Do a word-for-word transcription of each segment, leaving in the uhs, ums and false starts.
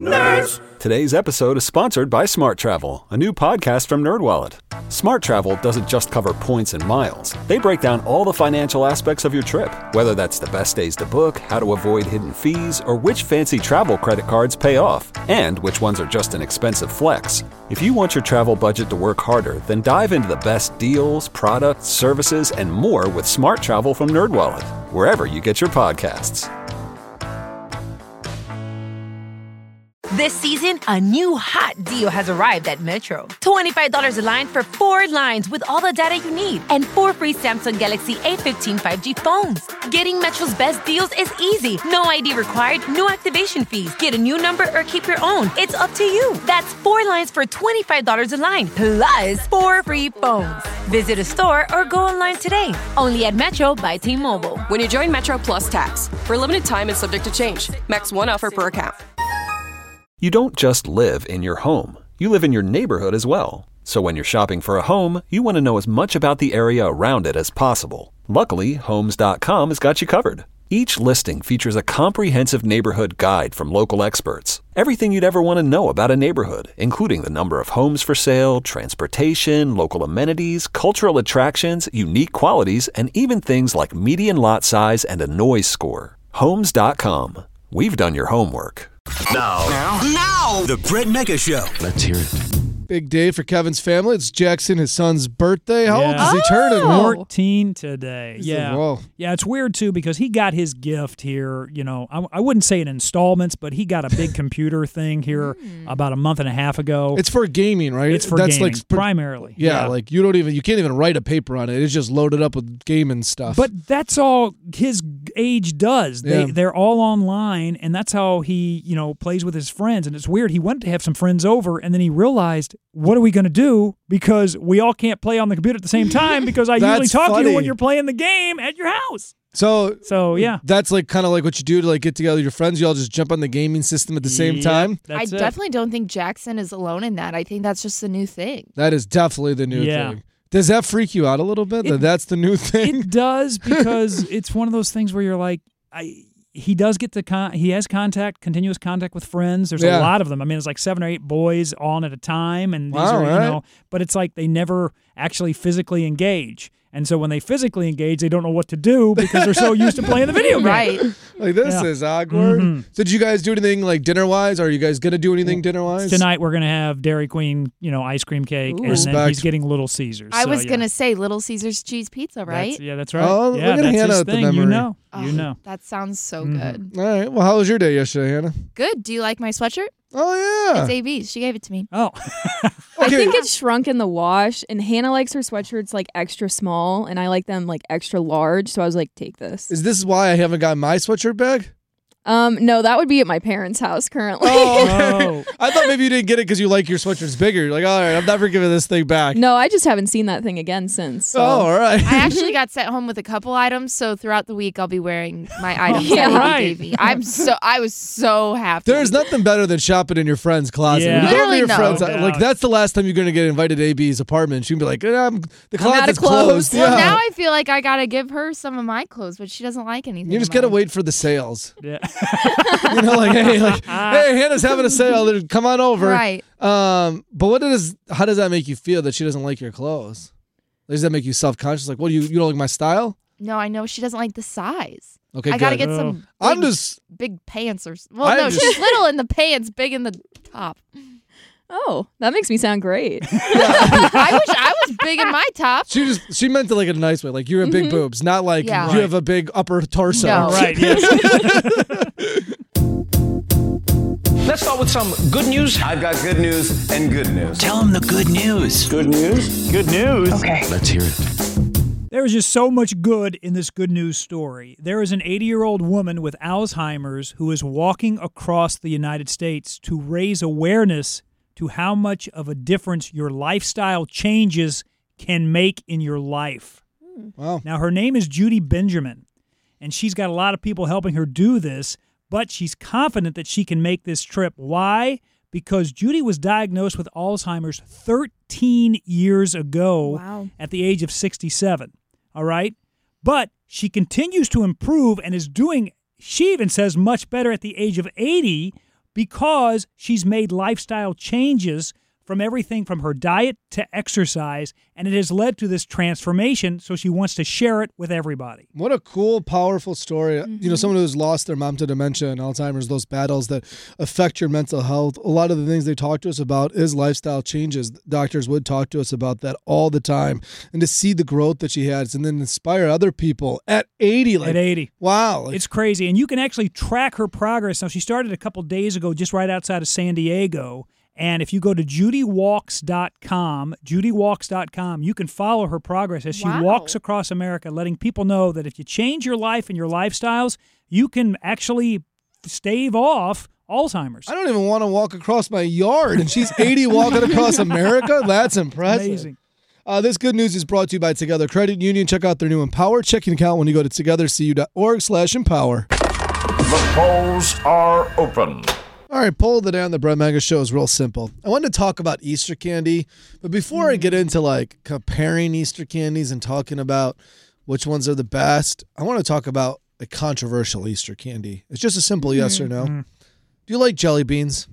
Nerds! Today's episode is sponsored by Smart Travel, a new podcast from NerdWallet. Smart Travel doesn't just cover points and miles. They break down all the financial aspects of your trip, whether that's the best days to book, how to avoid hidden fees, or which fancy travel credit cards pay off, and which ones are just an expensive flex. If you want your travel budget to work harder, then dive into the best deals, products, services, and more with Smart Travel from NerdWallet, wherever you get your podcasts. This season, a new hot deal has arrived at Metro. twenty-five dollars a line for four lines with all the data you need and four free Samsung Galaxy A fifteen five G phones. Getting Metro's best deals is easy. No I D required, no activation fees. Get a new number or keep your own. It's up to you. That's four lines for twenty-five dollars a line, plus four free phones. Visit a store or go online today. Only at Metro by T-Mobile. When you join Metro Plus Tax. For a limited time and subject to change. Max one offer per account. You don't just live in your home. You live in your neighborhood as well. So when you're shopping for a home, you want to know as much about the area around it as possible. Luckily, Homes dot com has got you covered. Each listing features a comprehensive neighborhood guide from local experts. Everything you'd ever want to know about a neighborhood, including the number of homes for sale, transportation, local amenities, cultural attractions, unique qualities, and even things like median lot size and a noise score. Homes dot com. We've done your homework. Now, now, now, the Brett Mega Show. Let's hear it. Big day for Kevin's family. It's Jackson, his son's birthday. How yeah. old is he turning? fourteen today. He's yeah. Like, yeah, it's weird, too, because he got his gift here, you know, I, I wouldn't say in installments, but he got a big computer thing here about a month and a half ago. It's for gaming, right? It's for That's gaming, like, primarily. Yeah, yeah, like you don't even, you can't even write a paper on it. It's just loaded up with gaming stuff. But that's all his age does. They, Yeah. They're all online, and that's how he, you know, plays with his friends. And it's weird. He went to have some friends over, and then he realized, what are we going to do? Because we all can't play on the computer at the same time because I usually talk funny. to you when you're playing the game at your house. So, so yeah. That's like kind of like what you do to like get together with your friends. You all just jump on the gaming system at the same Yep, time. I that's it. definitely don't think Jackson is alone in that. I think that's just the new thing. That is definitely the new Yeah. thing. Does that freak you out a little bit? It- that that's the new thing? It does because it's one of those things where you're like, I. He does get to con- he has contact, continuous contact with friends. There's Yeah. a lot of them. I mean, it's like seven or eight boys on at a time, and these Wow, are you right. know. But it's like they never actually physically engage, and so when they physically engage, they don't know what to do because they're so used to playing the video game. Right. Like, this Yeah. is awkward. Mhm. So did you guys do anything like dinner-wise? Are you guys going to do anything dinner-wise? Tonight we're gonna have Dairy Queen, you know, ice cream cake, Ooh. and then Respect. he's getting Little Caesars. I So, was yeah. going to say Little Caesars cheese pizza, right? That's, yeah, that's right. Oh, yeah, look at that's Hannah his with the thing. You memory. know, Oh, you know. That sounds so Mhm. good. All right. Well, how was your day yesterday, Hannah? Good. Do you like my sweatshirt? Oh, yeah. It's A B's. She gave it to me. Oh, I Okay. think it shrunk in the wash, and Hannah likes her sweatshirts like extra small, and I like them like extra large. So I was like, take this. Is this why I haven't got my sweatshirt back? Um, no, that would be at my parents' house currently. oh. I thought maybe you didn't get it because you like your sweatshirts bigger. You're like, all right, I'm never giving this thing back. No, I just haven't seen that thing again since. So. Oh, all right. I actually got sent home with a couple items, so throughout the week I'll be wearing my items Yeah, that right. A B gave me. I'm so I was so happy. There's nothing better than shopping in your friend's closet. Yeah. When you go over to Literally your no. friend's, No like doubt. that's the last time you're gonna get invited to A B's apartment. She'd be like, eh, I'm, the I'm out of closet's closed. clothes. Well, yeah. now I feel like I gotta give her some of my clothes, but she doesn't like anything. you just of gotta mine. wait for the sales. Yeah. You know, like hey, like hey, Hannah's having a sale. Then come on over. Right. Um, but what does how does that make you feel that she doesn't like your clothes? Does that make you self conscious? Like, what do you you don't like my style? No, I know she doesn't like the size. Okay, I gotta good. get some. Big, I'm just big pants or s- well, I'm no, just- she's little in the pants, big in the top. Oh, that makes me sound great. I wish I was big in my top. she just she meant it like in a nice way. Like you have big boobs, not like Yeah. you have a big upper torso. No. Right. Yes. Let's start with some good news. I've got good news and good news. Tell them the good news. Good news? Good news. Okay. Let's hear it. There is just so much good in this good news story. There is an eighty-year-old woman with Alzheimer's who is walking across the United States to raise awareness to how much of a difference your lifestyle changes can make in your life. Wow. Now, her name is Judy Benjamin, and she's got a lot of people helping her do this, but she's confident that she can make this trip. Why? Because Judy was diagnosed with Alzheimer's thirteen years ago Wow. at the age of sixty-seven. All right? But she continues to improve and is doing, she even says, much better at the age of eighty, because she's made lifestyle changes from everything from her diet to exercise, and it has led to this transformation, so she wants to share it with everybody. What a cool, powerful story. Mm-hmm. You know, someone who's lost their mom to dementia and Alzheimer's, those battles that affect your mental health. A lot of the things they talk to us about is lifestyle changes. Doctors would talk to us about that all the time. And to see the growth that she has and then inspire other people at eighty. Like, At eighty. Wow. Like, It's crazy. And you can actually track her progress. Now, she started a couple days ago just right outside of San Diego. And if you go to judy walks dot com, judy walks dot com, you can follow her progress as she Wow. walks across America, letting people know that if you change your life and your lifestyles, you can actually stave off Alzheimer's. I don't even want to walk across my yard, and she's eighty walking across America. That's impressive. Amazing. Uh, this good news is brought to you by Together Credit Union. Check out their new Empower checking account when you go to togethercu.org slash empower. The polls are open. All right, poll of the day on the Brett Mega Show is real simple. I wanted to talk about Easter candy, but before I get into like comparing Easter candies and talking about which ones are the best, I want to talk about a controversial Easter candy. It's just a simple yes or no. Mm-hmm. Do you like jelly beans?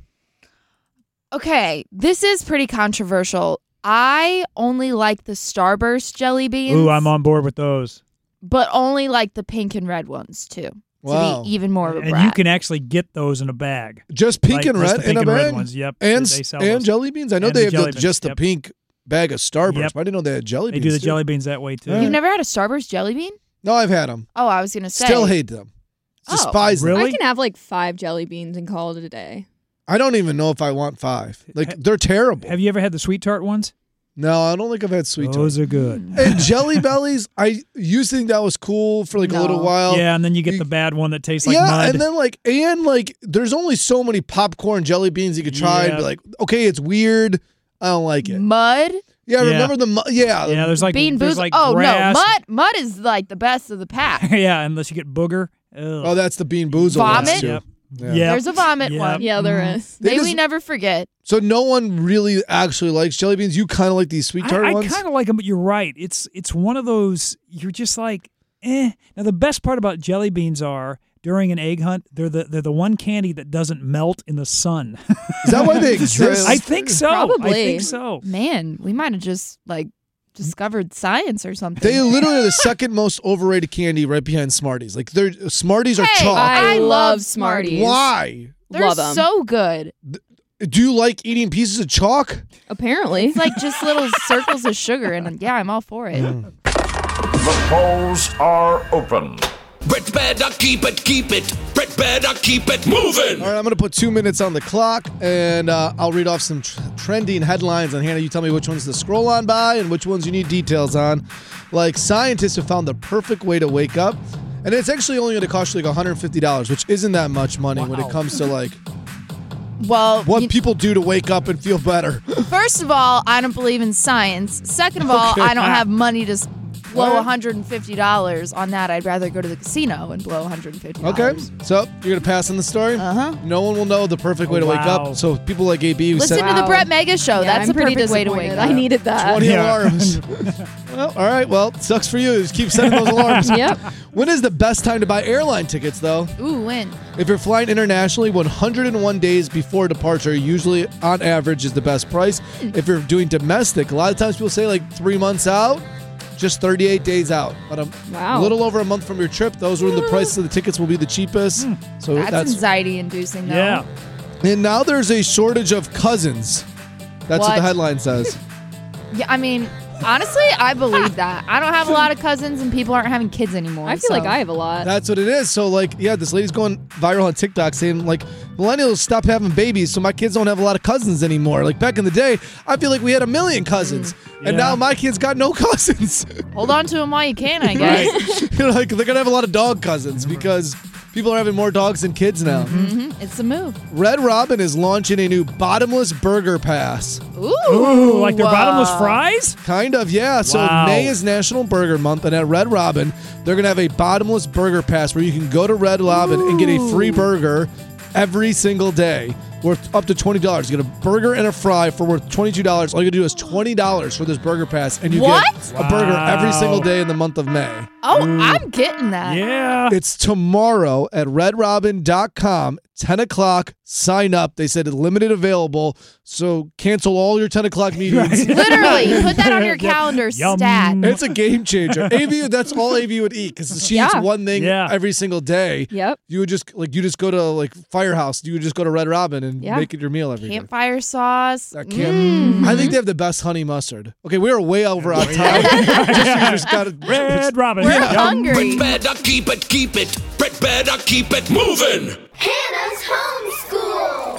Okay, this is pretty controversial. I only like the Starburst jelly beans. Ooh, I'm on board with those. But only like the pink and red ones, too. Wow. To be even more of a And brat. you can actually get those in a bag. Just pink Like, and just red the pink in a and bag? red ones, yep. And, They sell and those. jelly beans? I know And they the have jelly the, just beans, the yep. pink bag of Starburst. Yep. But I didn't know they had jelly They beans. do the too. jelly beans that way, too. You've never had a Starburst jelly bean? No, I've had them. Oh, I was going to say. Still hate them. Oh. Despise them. Really? I can have like five jelly beans and call it a day. I don't even know if I want five. Like, they're terrible. Have you ever had the sweet tart ones? No, I don't think I've had sweet Those tart. are good. And Jelly Bellies, I used to think that was cool for like a little No. while. Yeah, and then you get the bad one that tastes like yeah, mud. and then like, and like, there's only so many popcorn jelly beans you could try and be Yeah. like, okay, it's weird. I don't like it. Mud? Yeah, Yeah. remember the mu- yeah. yeah, there's like Bean there's Boozled? like oh, grass. no. Mud Mud is like the best of the pack. yeah, unless you get booger. Ugh. Oh, that's the Bean Boozled ones, Vomit? too. Yep. Yeah. Yep. There's a vomit Yep. one. Yeah, there Mhm. is. They May just- we never forget. So no one really actually likes jelly beans. You kind of like these sweet tart I, I ones. kind of like them, but you're right. It's it's one of those, you're just like, eh. Now, the best part about jelly beans are, during an egg hunt, they're the they're the one candy that doesn't melt in the sun. Is that why they exist? I think so. I Probably. think so. Man, we might have just like discovered science or something. They literally are the second most overrated candy right behind Smarties. Like, they're Smarties are Hey, chalk. I, I love love Smarties. Why? They're Love 'em. so good. Do you like eating pieces of chalk? Apparently. It's like just little circles of sugar, and yeah, I'm all for it. The polls are open. Brett better keep it, keep it. Brett better keep it moving. All right, I'm going to put two minutes on the clock, and uh, I'll read off some tr- trending headlines. And Hannah, you tell me which ones to scroll on by and which ones you need details on. Like, scientists have found the perfect way to wake up, and it's actually only going to cost you like one hundred fifty dollars, which isn't that much money when it comes to like Well, what you- people do to wake up and feel better. first of all, I don't believe in science. Second of all, Okay. I don't have money to s- blow All right. one hundred fifty dollars on that. I'd rather go to the casino and blow one hundred fifty dollars. Okay, so you're going to pass on the story? Uh-huh. No one will know the perfect way to wake Wow. up. So people like A B who Listen said to the Wow. Brett Mega Show. Yeah, That's I'm the pretty perfect way to wake disappointed. up. I needed that. twenty Yeah. alarms. Well, all right, well, sucks for you. Just keep setting those alarms. Yep. When is the best time to buy airline tickets, though? Ooh, win. If you're flying internationally, one hundred one days before departure, usually on average is the best price. If you're doing domestic, a lot of times people say like three months out, just thirty-eight days out. But a Wow. little over a month from your trip, those are when the prices of the tickets will be the cheapest. So That's, that's, anxiety-inducing, though. Yeah. and now there's a shortage of cousins. That's what, What? the headline says. Yeah, I mean, honestly, I believe that. I don't have a lot of cousins, and people aren't having kids anymore. I feel so- like I have a lot. That's what it is. So, like, yeah, this lady's going viral on TikTok saying, like, millennials stop having babies, so my kids don't have a lot of cousins anymore. Like, back in the day, I feel like we had a million cousins, and Yeah. now my kids got no cousins. Hold on to them while you can, I guess. You know, like, they're going to have a lot of dog cousins because people are having more dogs than kids now. hmm It's a move. Red Robin is launching a new bottomless burger pass. Ooh. Ooh, like their bottomless uh, fries? Kind of, yeah. So Wow. May is National Burger Month, and at Red Robin, they're going to have a bottomless burger pass where you can go to Red Robin and get a free burger every single day worth up to twenty dollars. You get a burger and a fry for worth twenty-two dollars. All you got to do is twenty dollars for this burger pass, and you What? get a burger every Wow. single day in the month of May. Oh, I'm getting that. Yeah. It's tomorrow at red robin dot com, ten o'clock. Sign up. They said it's limited available, so cancel all your ten o'clock meetings. Literally, put that on your calendar. Yum. Stat. It's a game changer. A V, that's all A V would eat because she Yeah. eats one thing Yeah. every single day. Yep. You would just like you just go to like Firehouse. You would just go to Red Robin and Yeah. make it your meal every day. Campfire sauce. That camp- I think they have the best honey mustard. Okay, we are way over on time. Just, just gotta, Red Robin. We're Yum. hungry. Better keep it, keep it. Brett better keep it moving. Hannah's homeschool.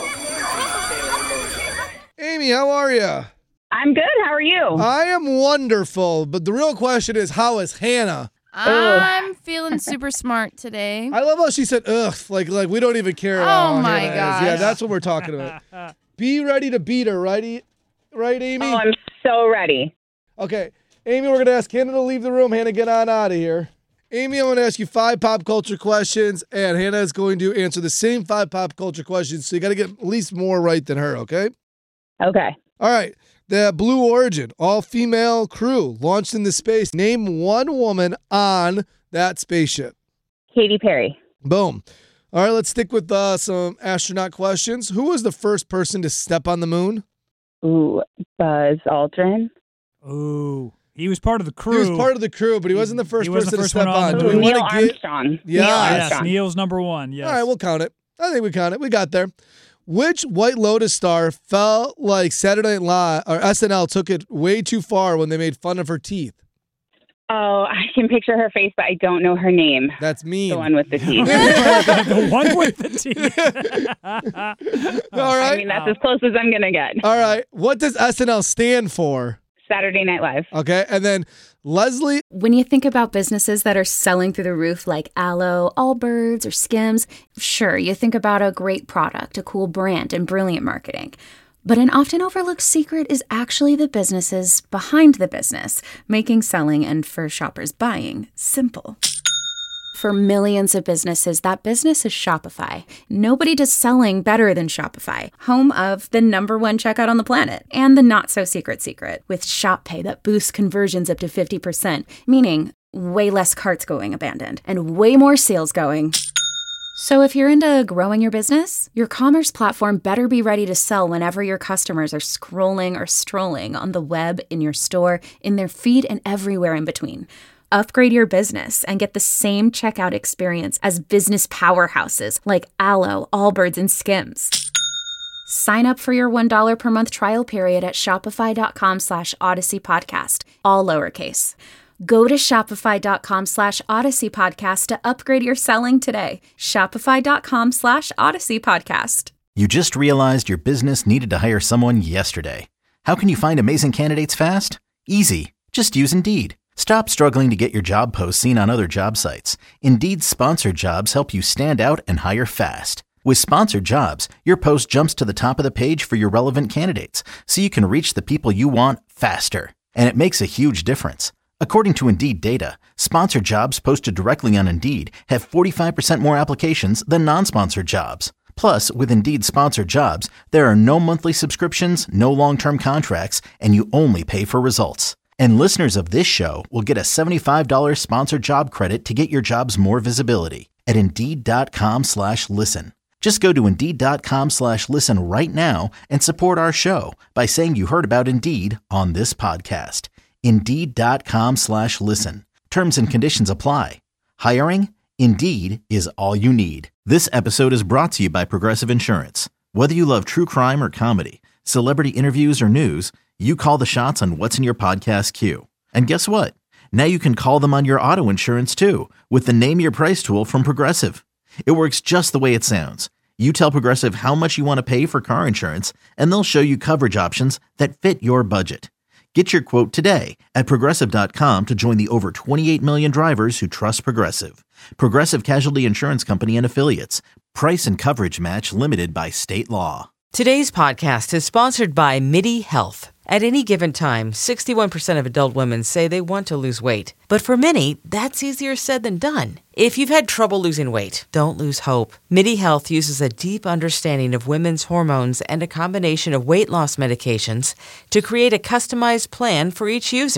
Amy, how are you? I'm good. How are you? I am wonderful, but the real question is, how is Hannah? I'm feeling super smart today. I love how she said, ugh, like like we don't even care. Oh how my Hannah is. gosh. Yeah, that's what we're talking about. Be ready to beat her, right, right, Amy? Oh, I'm so ready. Okay, Amy, we're going to ask Hannah to leave the room. Hannah, get on out of here. Amy, I'm going to ask you five pop culture questions, and Hannah is going to answer the same five pop culture questions, so you got to get at least more right than her, okay? Okay. All right. The Blue Origin, all-female crew, launched into space. Name one woman on that spaceship. Katy Perry. Boom. All right, let's stick with uh, some astronaut questions. Who was the first person to step on the moon? Ooh, Buzz Aldrin. Ooh. He was part of the crew. He was part of the crew, but he wasn't the first He was person the first to step one on on. the Do we moon. want Neil to get? Armstrong. Yeah. Neil Yes, Armstrong. Neil's number one. Yes. All right, we'll count it. I think we count it. We got there. Which White Lotus star felt like Saturday Night Live or S N L took it way too far when they made fun of her teeth? Oh, I can picture her face, but I don't know her name. That's mean. The one with the teeth. The one with the teeth. All right. I mean, that's as close as I'm going to get. All right. What does S N L stand for? Saturday Night Live. Okay. And then Leslie. When you think about businesses that are selling through the roof like Aloe, Allbirds, or Skims, sure, you think about a great product, a cool brand, and brilliant marketing. But an often overlooked secret is actually the businesses behind the business, making selling and for shoppers buying simple. For millions of businesses, that business is Shopify. Nobody does selling better than Shopify, home of the number one checkout on the planet and the not-so-secret secret with Shop Pay that boosts conversions up to fifty percent, meaning way less carts going abandoned and way more sales going. So if you're into growing your business, your commerce platform better be ready to sell whenever your customers are scrolling or strolling on the web, in your store, in their feed, and everywhere in between. Upgrade your business and get the same checkout experience as business powerhouses like Aloe, Allbirds, and Skims. Sign up for your one dollar per month trial period at shopify.com slash Odyssey Podcast, all lowercase. Go to shopify.com slash Odyssey Podcast to upgrade your selling today. Shopify.com slash Odyssey Podcast. You just realized your business needed to hire someone yesterday. How can you find amazing candidates fast? Easy. Just use Indeed. Stop struggling to get your job posts seen on other job sites. Indeed's sponsored jobs help you stand out and hire fast. With sponsored jobs, your post jumps to the top of the page for your relevant candidates, so you can reach the people you want faster. And it makes a huge difference. According to Indeed data, sponsored jobs posted directly on Indeed have forty-five percent more applications than non-sponsored jobs. Plus, with Indeed sponsored jobs, there are no monthly subscriptions, no long-term contracts, and you only pay for results. And listeners of this show will get a seventy-five dollars sponsored job credit to get your jobs more visibility at Indeed.com slash listen. Just go to Indeed.com slash listen right now and support our show by saying you heard about Indeed on this podcast. Indeed.com slash listen. Terms and conditions apply. Hiring? Indeed is all you need. This episode is brought to you by Progressive Insurance. Whether you love true crime or comedy, celebrity interviews or news, you call the shots on what's in your podcast queue. And guess what? Now you can call them on your auto insurance too with the Name Your Price tool from Progressive. It works just the way it sounds. You tell Progressive how much you want to pay for car insurance, and they'll show you coverage options that fit your budget. Get your quote today at Progressive dot com to join the over twenty-eight million drivers who trust Progressive. Progressive Casualty Insurance Company and Affiliates. Price and coverage match limited by state law. Today's podcast is sponsored by MIDI Health. At any given time, sixty-one percent of adult women say they want to lose weight. But for many, that's easier said than done. If you've had trouble losing weight, don't lose hope. MIDI Health uses a deep understanding of women's hormones and a combination of weight loss medications to create a customized plan for each user.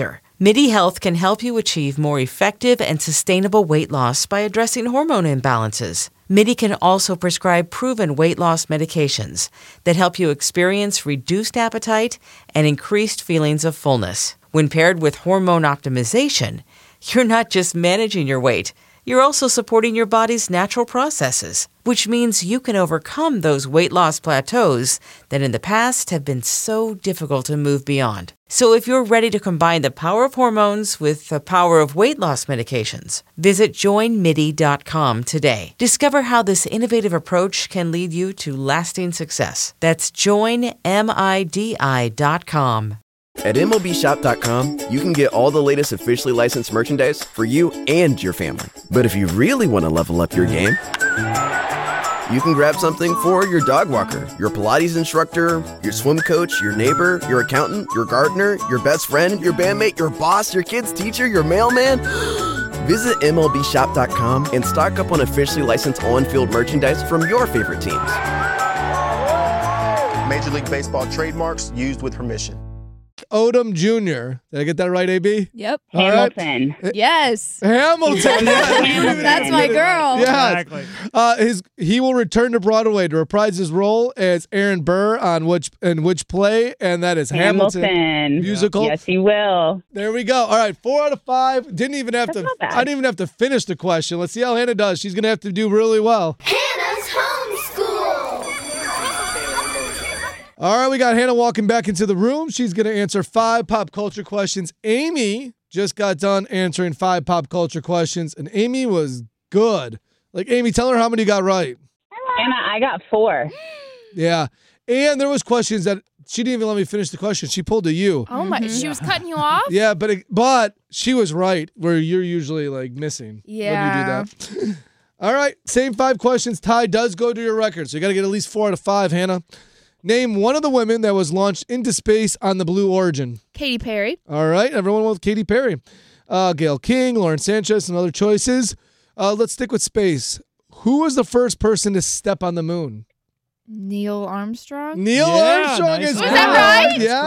MIDI Health can help you achieve more effective and sustainable weight loss by addressing hormone imbalances. MIDI can also prescribe proven weight loss medications that help you experience reduced appetite and increased feelings of fullness. When paired with hormone optimization, you're not just managing your weight, you're also supporting your body's natural processes, which means you can overcome those weight loss plateaus that in the past have been so difficult to move beyond. So if you're ready to combine the power of hormones with the power of weight loss medications, visit join midi dot com today. Discover how this innovative approach can lead you to lasting success. That's join midi dot com. At M L B shop dot com, you can get all the latest officially licensed merchandise for you and your family. But if you really want to level up your game, you can grab something for your dog walker, your Pilates instructor, your swim coach, your neighbor, your accountant, your gardener, your best friend, your bandmate, your boss, your kid's teacher, your mailman. Visit M L B shop dot com and stock up on officially licensed on-field merchandise from your favorite teams. Major League Baseball trademarks used with permission. Odom Junior Did I get that right, A B? Yep. All Hamilton. right. Yes. Hamilton. Yeah. That's my girl. Yes. Exactly. Uh, his he will return to Broadway to reprise his role as Aaron Burr on which in which play, and that is Hamilton, Hamilton. musical. Yes, he will. There we go. All right, four out of five. Didn't even have That's to. not bad. I didn't even have to finish the question. Let's see how Hannah does. She's gonna have to do really well. Hannah's homeschool. All right, we got Hannah walking back into the room. She's going to answer five pop culture questions. Amy just got done answering five pop culture questions, and Amy was good. Like, Amy, tell her how many you got right. Anna, I got four. Yeah. And there was questions that she didn't even let me finish the question. She pulled a U. Oh my! She was cutting you off. Yeah, but it, but she was right where you're usually, like, missing Yeah. when you do that. All right, same five questions. Ty does go to your record, so you got to get at least four out of five, Hannah. Name one of the women that was launched into space on the Blue Origin. Katy Perry. All right, everyone with Katy Perry. Uh, Gail King, Lauren Sanchez, and other choices. Uh, let's stick with space. Who was the first person to step on the moon? Neil Armstrong. Neil Yeah, Armstrong nice is Was job. that right? Yeah.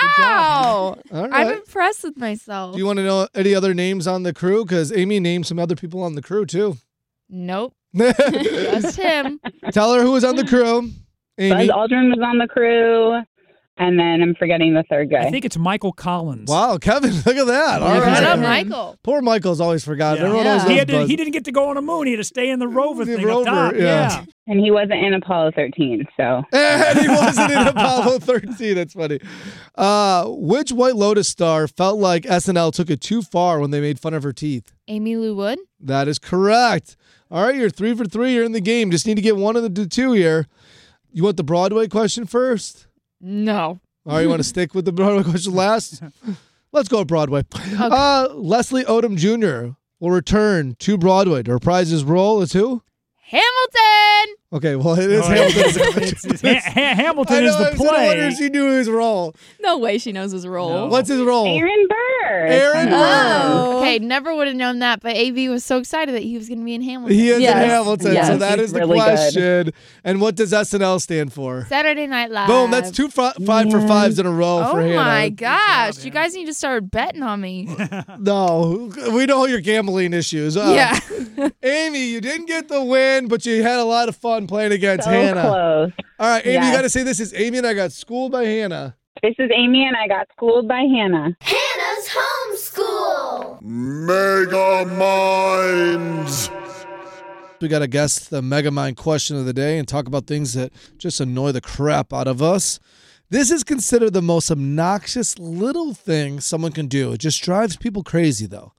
Wow. All right. I'm impressed with myself. Do you want to know any other names on the crew? Because Amy named some other people on the crew, too. Nope. Just him. Tell her who was on the crew. Amy. Buzz Aldrin was on the crew, and then I'm forgetting the third guy. I think it's Michael Collins. Wow, Kevin, look at that. All Shut right. up, Michael. Poor Michael's always forgotten. Yeah. Everyone Yeah. always He, loves had to, Buzz. he didn't get to go on a moon. He had to stay in the rover The thing rover, up top. yeah. Yeah. And he wasn't in Apollo thirteen, so. And he wasn't in Apollo thirteen. That's funny. Uh, which White Lotus star felt like S N L took it too far when they made fun of her teeth? Amy Lou Wood. That is correct. All right, you're three for three. You're in the game. Just need to get one of the two here. You want the Broadway question first? No. All right, you want to stick with the Broadway question last? Let's go Broadway. Uh, Leslie Odom Junior will return to Broadway to reprise his role as who? Hamilton. Okay, well, it is Oh, Hamilton. it's- it's- Ha- Ha- Hamilton I know, is the I was gonna play. wonder if she knew his role. No way she knows his role. No. What's his role? Aaron Burr. Aaron Burr. Oh. Okay, never would have known that, but A B was so excited that he was going to be in Hamilton. He is Yes. in Hamilton, Yes. so that He's is the really good. question. And what does S N L stand for? Saturday Night Live. Boom, that's two fri- five for fives in a row Oh for Hannah. my gosh, job, you guys need to start betting on me. No, we know your gambling issues. Uh, Yeah. Amy, you didn't get the win, but you had a lot of fun playing against So Hannah. close. All right, Amy, you Yes. got to say this is Amy and I got schooled by Hannah. This is Amy, and I got schooled by Hannah. Hannah's homeschool. Mega Minds. We got to guess the Megamind question of the day and talk about things that just annoy the crap out of us. This is considered the most obnoxious little thing someone can do. It just drives people crazy, though.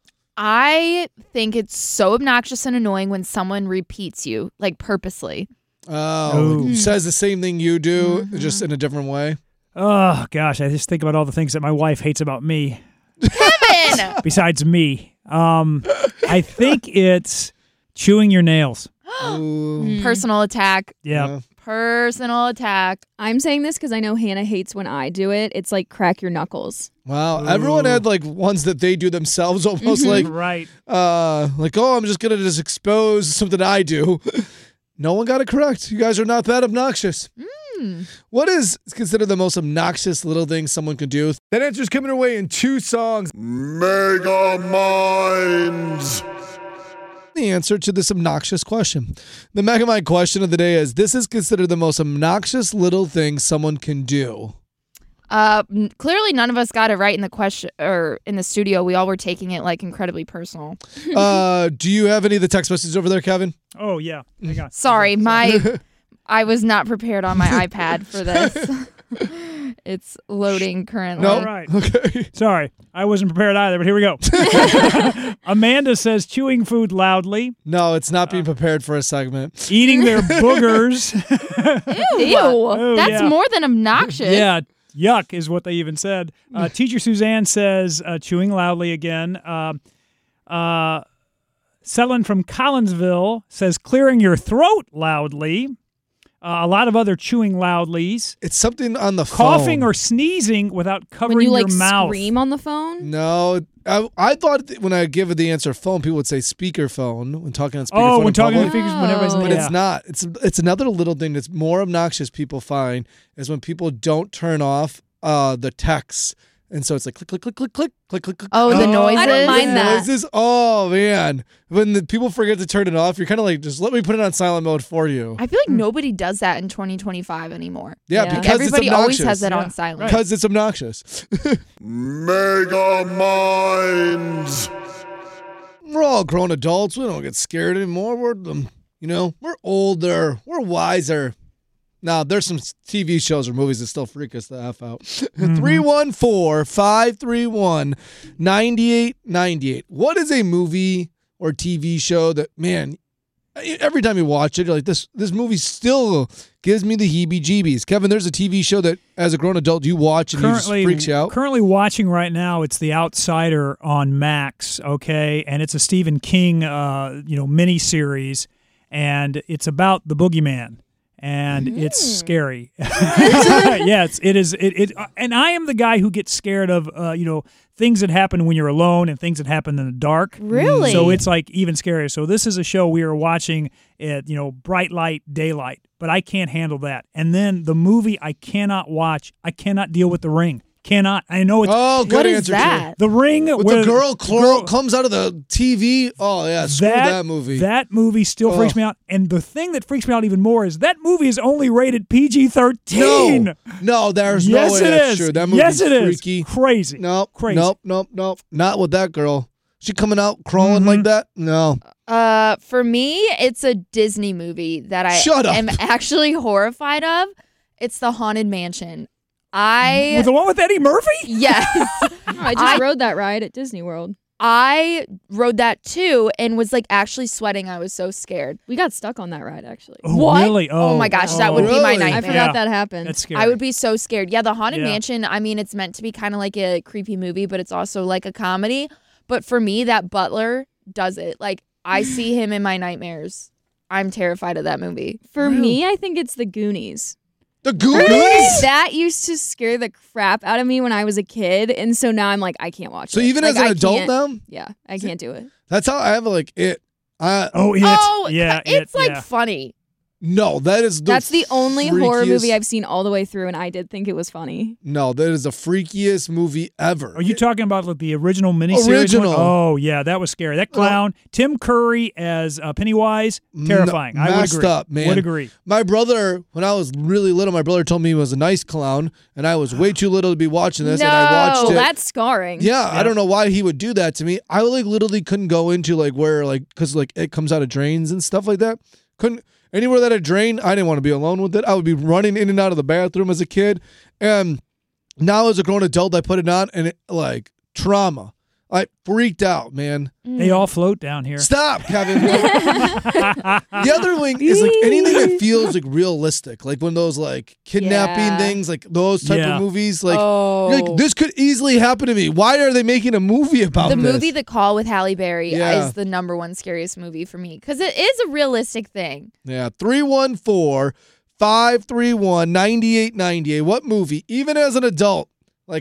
I think it's so obnoxious and annoying when someone repeats you, like purposely. Oh, Ooh. says the same thing you do, Mm-hmm. just in a different way. Oh, gosh. I just think about all the things that my wife hates about me. Kevin! Besides me. Um, I think it's chewing your nails. Ooh. Personal attack. Yeah. Yeah. Personal attack. I'm saying this because I know Hannah hates when I do it. It's like crack your knuckles. Wow, everyone had like ones that they do themselves, almost like, Right. uh, like, oh, I'm just gonna just expose something I do. No one got it correct. You guys are not that obnoxious. Hmm. What is considered the most obnoxious little thing someone could do? That answer's coming our way in two songs. Mega Minds. The answer to this obnoxious question. The Mega Mind question of the day is, this is considered the most obnoxious little thing someone can do. Uh, n- clearly none of us got it right in the question or in the studio. We all were taking it like incredibly personal. uh, do you have any of the text messages over there, Kevin? Oh, yeah. Hang on. Sorry, my I was not prepared on my iPad for this. It's loading currently. No. All right. Okay. Sorry. I wasn't prepared either, but here we go. Amanda says chewing food loudly. No, it's not being prepared for a segment. Eating their boogers. Ew. Ew. Oh, That's yeah. more than obnoxious. Yeah. Yuck is what they even said. Uh, Teacher Suzanne says uh, chewing loudly again. Uh, uh, Selin from Collinsville says clearing your throat loudly. Uh, a lot of other chewing loudlies. It's something on the Coughing phone. or sneezing without covering When you your like mouth. scream on the phone? No, I, I thought th- when I give the answer phone, people would say speakerphone when talking on speakerphone. Oh, when in talking on public. speakers, when everybody's But yeah. it's not. It's it's another little thing that's more obnoxious. People find is when people don't turn off uh, the text, and so it's like click click click click click click click. click. Oh, the noises. I don't mind The that. noises. Oh man, when the people forget to turn it off, you're kind of like, just let me put it on silent mode for you. I feel like nobody does that in twenty twenty-five anymore. Yeah, Yeah. because Everybody it's always obnoxious. has it Yeah. on silent. Because it's obnoxious. Mega Minds. We're all grown adults. We don't get scared anymore. We're, um, you know, we're older. We're wiser. Now, there's some T V shows or movies that still freak us the F out. three one four, five three one, nine eight nine eight. What is a movie or T V show that, man, every time you watch it, you're like, this this movie still gives me the heebie-jeebies? Kevin, there's a T V show that, as a grown adult, you watch and Currently, it just freaks you out. currently watching right now, it's The Outsider on Max, okay? And it's a Stephen King, uh, you know, miniseries, and it's about the boogeyman. And it's scary. Yes, it is. It, it and I am the guy who gets scared of uh, you know, things that happen when you're alone and things that happen in the dark. Really? So it's like even scarier. So this is a show we are watching at, you know, bright light, daylight, but I can't handle that. And then the movie I cannot watch. I cannot deal with The Ring. Cannot. I know it's Oh, good What is answer. that? The Ring With where the girl, the clo- girl- comes out of the T V. Oh, yeah, screw that, movie. That movie still freaks Ugh. me out. And the thing that freaks me out even more is that movie is only rated P G thirteen. No, no, there's Yes, no way it that's is. true. That movie's Yes, it is. freaky. Crazy. Nope, Crazy. nope, nope, nope. Not with that girl. She coming out crawling like that? No. Uh, for me, it's a Disney movie that I Shut up. am actually horrified of. It's The Haunted Mansion. I With the one with Eddie Murphy? yes, I just I- rode that ride at Disney World. I rode that too and was like actually sweating. I was so scared. We got stuck on that ride, actually. Oh, What? really? Oh, Oh my gosh, that oh. would be my Really? nightmare. I forgot Yeah. that happened. That's scary. I would be so scared. Yeah, The Haunted Yeah. Mansion, I mean, it's meant to be kind of like a creepy movie, but it's also like a comedy. But for me, that butler does it. Like, I see him in my nightmares. I'm terrified of that movie. For me, I think it's the Goonies. The Goonies? That used to scare the crap out of me when I was a kid, and so now I'm like, I can't watch So it. even Like, as an I adult can't- now? Yeah, I can't do it. That's how I have like it. I, Oh, it. Oh, yeah, it's it, like yeah. funny. no, that is the That's the only horror freakiest- movie I've seen all the way through, and I did think it was funny. No, that is the freakiest movie ever. Are you talking about like the original miniseries? Original. one? Oh, yeah, that was scary. That clown, Tim Curry as uh, Pennywise, terrifying. No, I would messed agree. up, man. Would agree. My brother, when I was really little, my brother told me he was a nice clown, and I was way too little to be watching this, no, and I watched it. That's scarring. Yeah, I don't know why he would do that to me. I like literally couldn't go into like where like because like it comes out of drains and stuff like that. Couldn't anywhere that had drain. I didn't want to be alone with it. I would be running in and out of the bathroom as a kid, and now as a grown adult, I put it on and it like trauma. I freaked out, man. They all float down here. Stop, Kevin. The other wing is like anything that feels like realistic, like when those like kidnapping Yeah. things, like those type Yeah. of movies. Like, Oh. you're like this could easily happen to me. Why are they making a movie about The this? movie The Call with Halle Berry Yeah. is the number one scariest movie for me because it is a realistic thing. Yeah, three one four, five three one, nine eight nine eight. What movie, even as an adult, like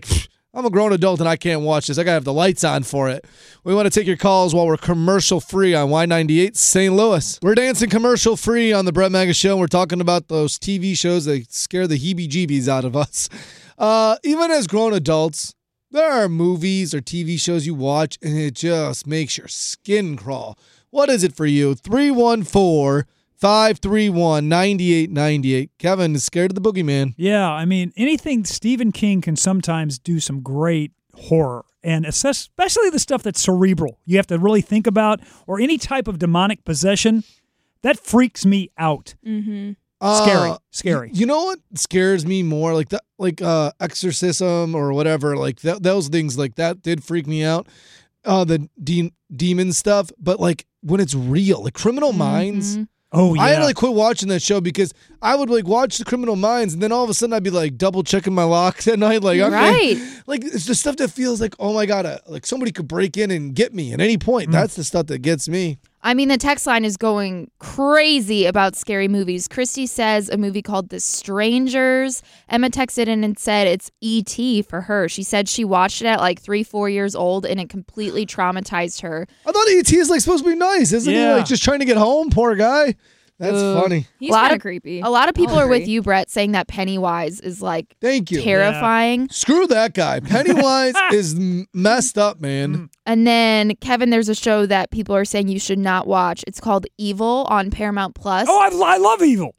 I'm a grown adult and I can't watch this. I got to have the lights on for it. We want to take your calls while we're commercial free on Y ninety-eight Saint Louis. We're dancing commercial free on the Brett Maga Show. We're talking about those T V shows that scare the heebie-jeebies out of us. Uh, even as grown adults, there are movies or T V shows you watch and it just makes your skin crawl. What is it for you? three one four, five three one, nine eight nine eight. Kevin is scared of the boogeyman. Yeah, I mean, anything Stephen King can sometimes do some great horror, and especially the stuff that's cerebral. You have to really think about, or any type of demonic possession, that freaks me out. Mm-hmm. Scary, Uh, scary. You know what scares me more? Like that, like uh, exorcism or whatever. Like th- those things, like that did freak me out. Uh, the de- demon stuff, but like when it's real, like Criminal Minds. Mm-hmm. Oh yeah. I had to like quit watching that show because I would like watch the Criminal Minds and then all of a sudden I'd be like double checking my locks at night. Like, okay. Right. Like it's the stuff that feels like, oh my God, uh, like somebody could break in and get me at any point. Mm. That's the stuff that gets me. I mean, the text line is going crazy about scary movies. Christy says a movie called The Strangers. Emma texted in and said it's E T for her. She said she watched it at like three, four years old and it completely traumatized her. I thought E T is like supposed to be nice, isn't Yeah. he? Like just trying to get home, poor guy. That's Ugh. funny. He's A lot kind of- of creepy. A lot of people I'll are with agree. you, Brett, saying that Pennywise is like Thank you. terrifying. Screw that guy. Pennywise is m- messed up, man. And then, Kevin, there's a show that people are saying you should not watch. It's called Evil on Paramount Plus. Oh, I, I love Evil.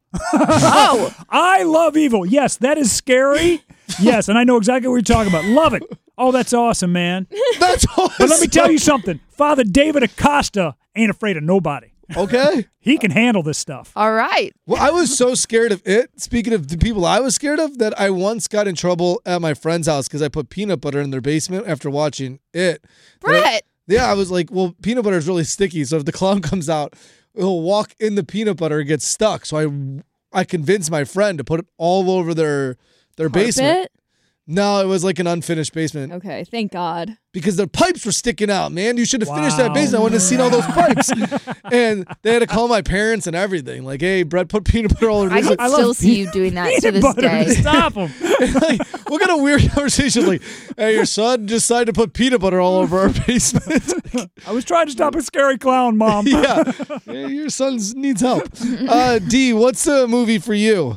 Oh. I love Evil. Yes, that is scary. Yes, and I know exactly what you're talking about. Love it. Oh, that's awesome, man. That's awesome. But let me tell you something. Father David Acosta ain't afraid of nobody. Okay. He can handle this stuff. All right. Well, I was so scared of it. Speaking of the people I was scared of, that I once got in trouble at my friend's house because I put peanut butter in their basement after watching it. Brett. Yeah, I was like, well, peanut butter is really sticky, so if the clown comes out, he'll walk in the peanut butter and get stuck. So I, I convinced my friend to put it all over their their basement. Carpet? No, it was like an unfinished basement Okay, thank God. because the pipes were sticking out. Man, you should have finished Wow. that basement. I wouldn't have seen all those pipes. And they had to call my parents and everything. Like, hey, Brett, put peanut butter all over. I this. can I love still see you doing that to Peanut this butter day. to stop him. Like, what kind of weird conversation? Like, hey, your son decided to put peanut butter all over our basement. I was trying to stop a scary clown, Mom. yeah. Yeah, your son needs help. Uh, D, what's the movie for you?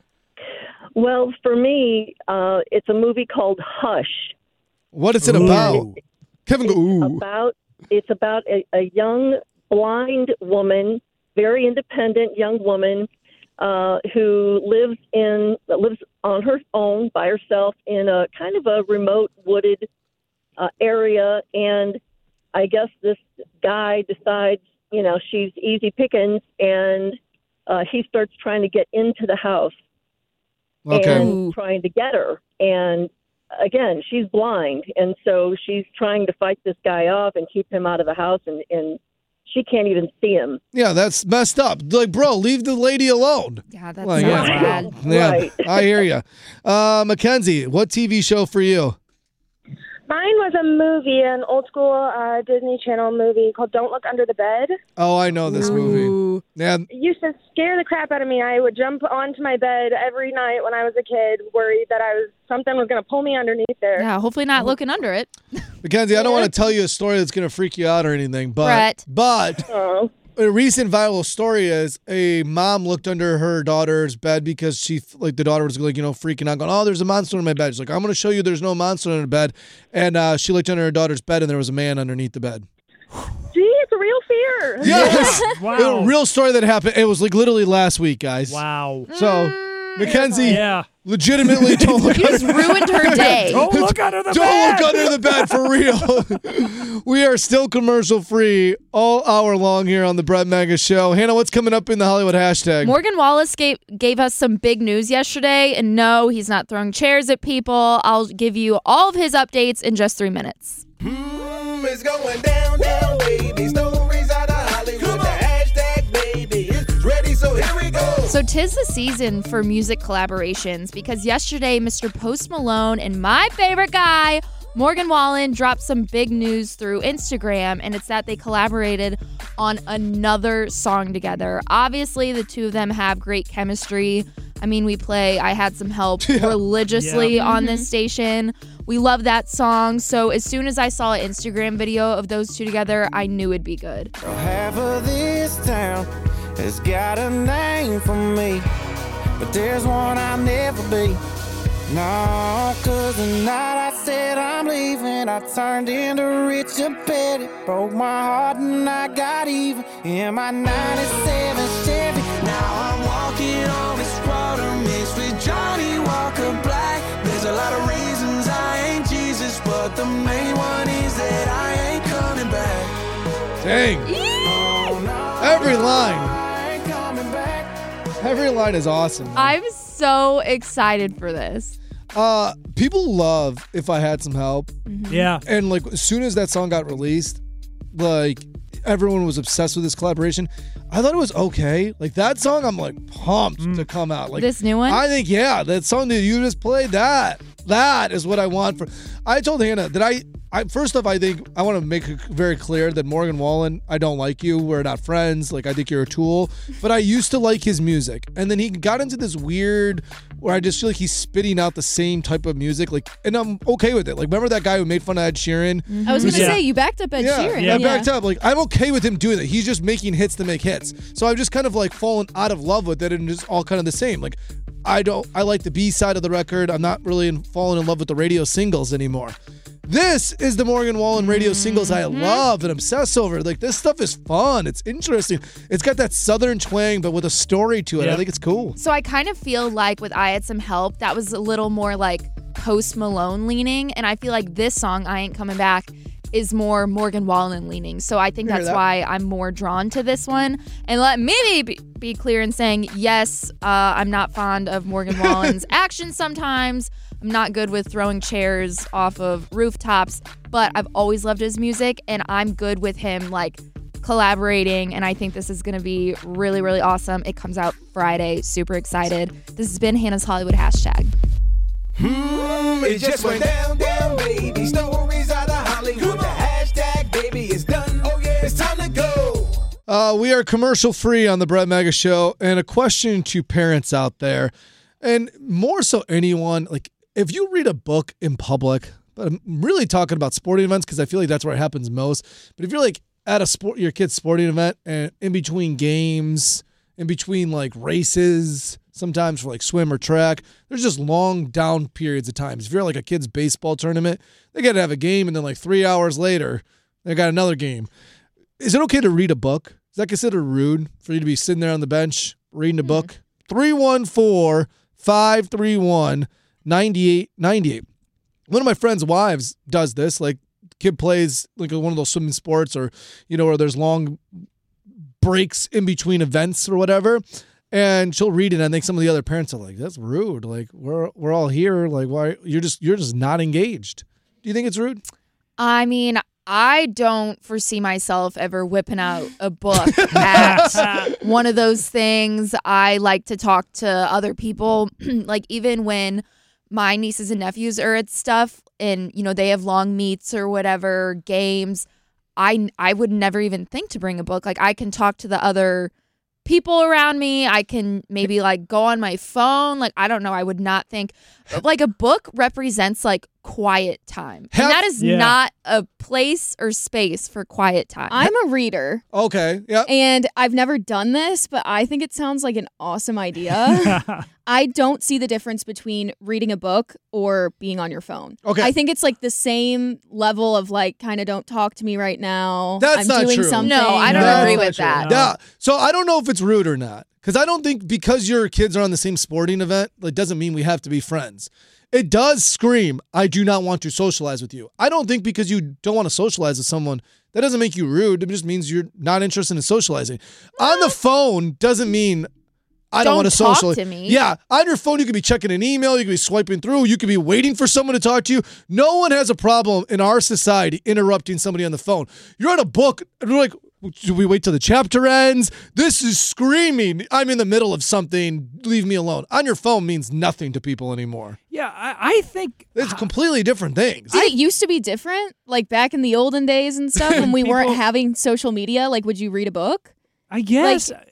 Well, for me, uh, it's a movie called Hush. What is it Ooh. about? Kevin, go, ooh. About it's about a, a young blind woman, very independent young woman, uh, who lives in lives on her own by herself in a kind of a remote wooded uh, area, and I guess this guy decides, you know, she's easy pickings, and uh, he starts trying to get into the house. Okay. And trying to get her. And again, she's blind. And so she's trying to fight this guy off and keep him out of the house. And, and she can't even see him. Yeah, that's messed up. Like, bro, leave the lady alone. Yeah, that's Like, sounds yeah. bad. Yeah, Right. I hear you. Uh, Mackenzie, what T V show for you? Mine was a movie, an old school uh, Disney Channel movie called Don't Look Under the Bed. Oh, I know this movie. Yeah, It used to scare the crap out of me. I would jump onto my bed every night when I was a kid, worried that I was something was going to pull me underneath there. Yeah, hopefully not looking under it. Mackenzie, I don't want to tell you a story that's going to freak you out or anything, but Brett. but Oh. a recent viral story is a mom looked under her daughter's bed because she, like, the daughter was like, you know, freaking out, going, oh, there's a monster in my bed. She's like, I'm going to show you there's no monster in the bed. And uh, she looked under her daughter's bed and there was a man underneath the bed. Gee, it's a real fear. Yes. Wow. A real story that happened. It was like literally last week, guys. Wow. So, Mackenzie, Yeah. legitimately don't look You just under ruined her day. Don't look under the Don't bed. look under the bed for real. We are still commercial free all hour long here on the Brett Maga Show. Hannah, what's coming up in the Hollywood hashtag? Morgan Wallace gave, gave us some big news yesterday, and no, he's not throwing chairs at people. I'll give you all of his updates in just three minutes. Mm, it's going down, down, baby. Stories out of Hollywood. The hashtag, baby, is ready, so here we go. So 'tis the season for music collaborations because yesterday Mister Post Malone and my favorite guy, Morgan Wallen, dropped some big news through Instagram, and it's that they collaborated on another song together. Obviously, the two of them have great chemistry. I mean, we play I Had Some Help religiously Yeah. on this station. We love that song. So as soon as I saw an Instagram video of those two together, I knew it'd be good. Half of this town has got a name for me, but there's one I'll never be. No, cause the night I said I'm leaving, I turned into Richard Petty, broke my heart and I got even in my ninety-seven Chevy. Now I'm walking on this water mixed with Johnny Walker Black. There's a lot of reasons I ain't Jesus, but the main one is that I ain't coming back. Dang. Oh, no, Every line. I ain't coming back. Every line is awesome. I'm so excited for this. Uh, people love If I Had Some Help. Yeah. And like as soon as that song got released, like everyone was obsessed with this collaboration. I thought it was okay. Like that song, I'm like pumped to come out. Like This new one? I think yeah, that song that you just played, that that is what I want for. I told Hannah that I. I, first off, I think I want to make it very clear that Morgan Wallen, I don't like you. We're not friends. Like, I think you're a tool. But I used to like his music. And then he got into this weird where I just feel like he's spitting out the same type of music. Like, and I'm okay with it. Like, remember that guy who made fun of Ed Sheeran? I was going to Yeah. say, you backed up Ed yeah, Sheeran. I backed up. Like, I'm okay with him doing that. He's just making hits to make hits. So I've just kind of like fallen out of love with it and just all kind of the same. Like, I don't, I like the B side of the record. I'm not really in, falling in love with the radio singles anymore. This is the Morgan Wallen radio singles I love and obsess over. Like, this stuff is fun. It's interesting. It's got that southern twang, but with a story to it. Yeah. I think it's cool. So I kind of feel like with I Had Some Help, that was a little more like Post Malone leaning. And I feel like this song, I Ain't Coming Back, is more Morgan Wallen leaning. So I think I hear that's that. why I'm more drawn to this one. And let me be, be clear in saying, yes, uh, I'm not fond of Morgan Wallen's actions sometimes. I'm not good with throwing chairs off of rooftops, but I've always loved his music, and I'm good with him like collaborating, and I think this is going to be really, really awesome. It comes out Friday. Super excited. This has been Hannah's Hollywood hashtag. Hmm, it just went down, down, baby. Stories out of Hollywood. The hashtag, baby, is done. Oh, yeah, it's time to go. Uh, we are commercial free on the Brett Mega Show, and a question to parents out there, and more so anyone, like if you read a book in public, but I'm really talking about sporting events because I feel like that's where it happens most. But if you're like at a sport, your kid's sporting event, and in between games, in between like races, sometimes for like swim or track, there's just long down periods of times. If you're like a kid's baseball tournament, they got to have a game, and then like three hours later, they got another game. Is it okay to read a book? Is that considered rude for you to be sitting there on the bench reading a book? three one four, five three one, nine eight nine eight. One of my friend's wives does this. Like, kid plays like one of those swimming sports, or, you know, where there's long breaks in between events or whatever. And she'll read it, and I think some of the other parents are like, that's rude. Like, we're we're all here. Like, why you're just you're just not engaged. Do you think it's rude? I mean, I don't foresee myself ever whipping out a book at one of those things. I like to talk to other people. Like, even when my nieces and nephews are at stuff and, you know, they have long meets or whatever, games, I, I would never even think to bring a book. Like, I can talk to the other people around me. I can maybe like go on my phone. Like, I don't know. I would not think like a book represents like quiet time. And that is Yeah. not a place or space for quiet time. I'm a reader. Okay. Yeah. And I've never done this, but I think it sounds like an awesome idea. I don't see the difference between reading a book or being on your phone. Okay. I think it's like the same level of like, kind of don't talk to me right now. That's I'm not doing true. something. No, I don't That's agree not with true. that. Yeah. So I don't know if it's rude or not. Because I don't think because your kids are on the same sporting event, it doesn't mean we have to be friends. It does scream, I do not want to socialize with you. I don't think because you don't want to socialize with someone, that doesn't make you rude. It just means you're not interested in socializing. On the phone doesn't mean I don't, Don't want to talk socialize. to me. Yeah. On your phone, you could be checking an email. You could be swiping through. You could be waiting for someone to talk to you. No one has a problem in our society interrupting somebody on the phone. You're on a book, and you're like, do we wait till the chapter ends? This is screaming. I'm in the middle of something. Leave me alone. On your phone means nothing to people anymore. Yeah, I, I think It's completely different things. Did it used to be different? Like back in the olden days and stuff when we weren't having social media? Like, would you read a book? I guess Like,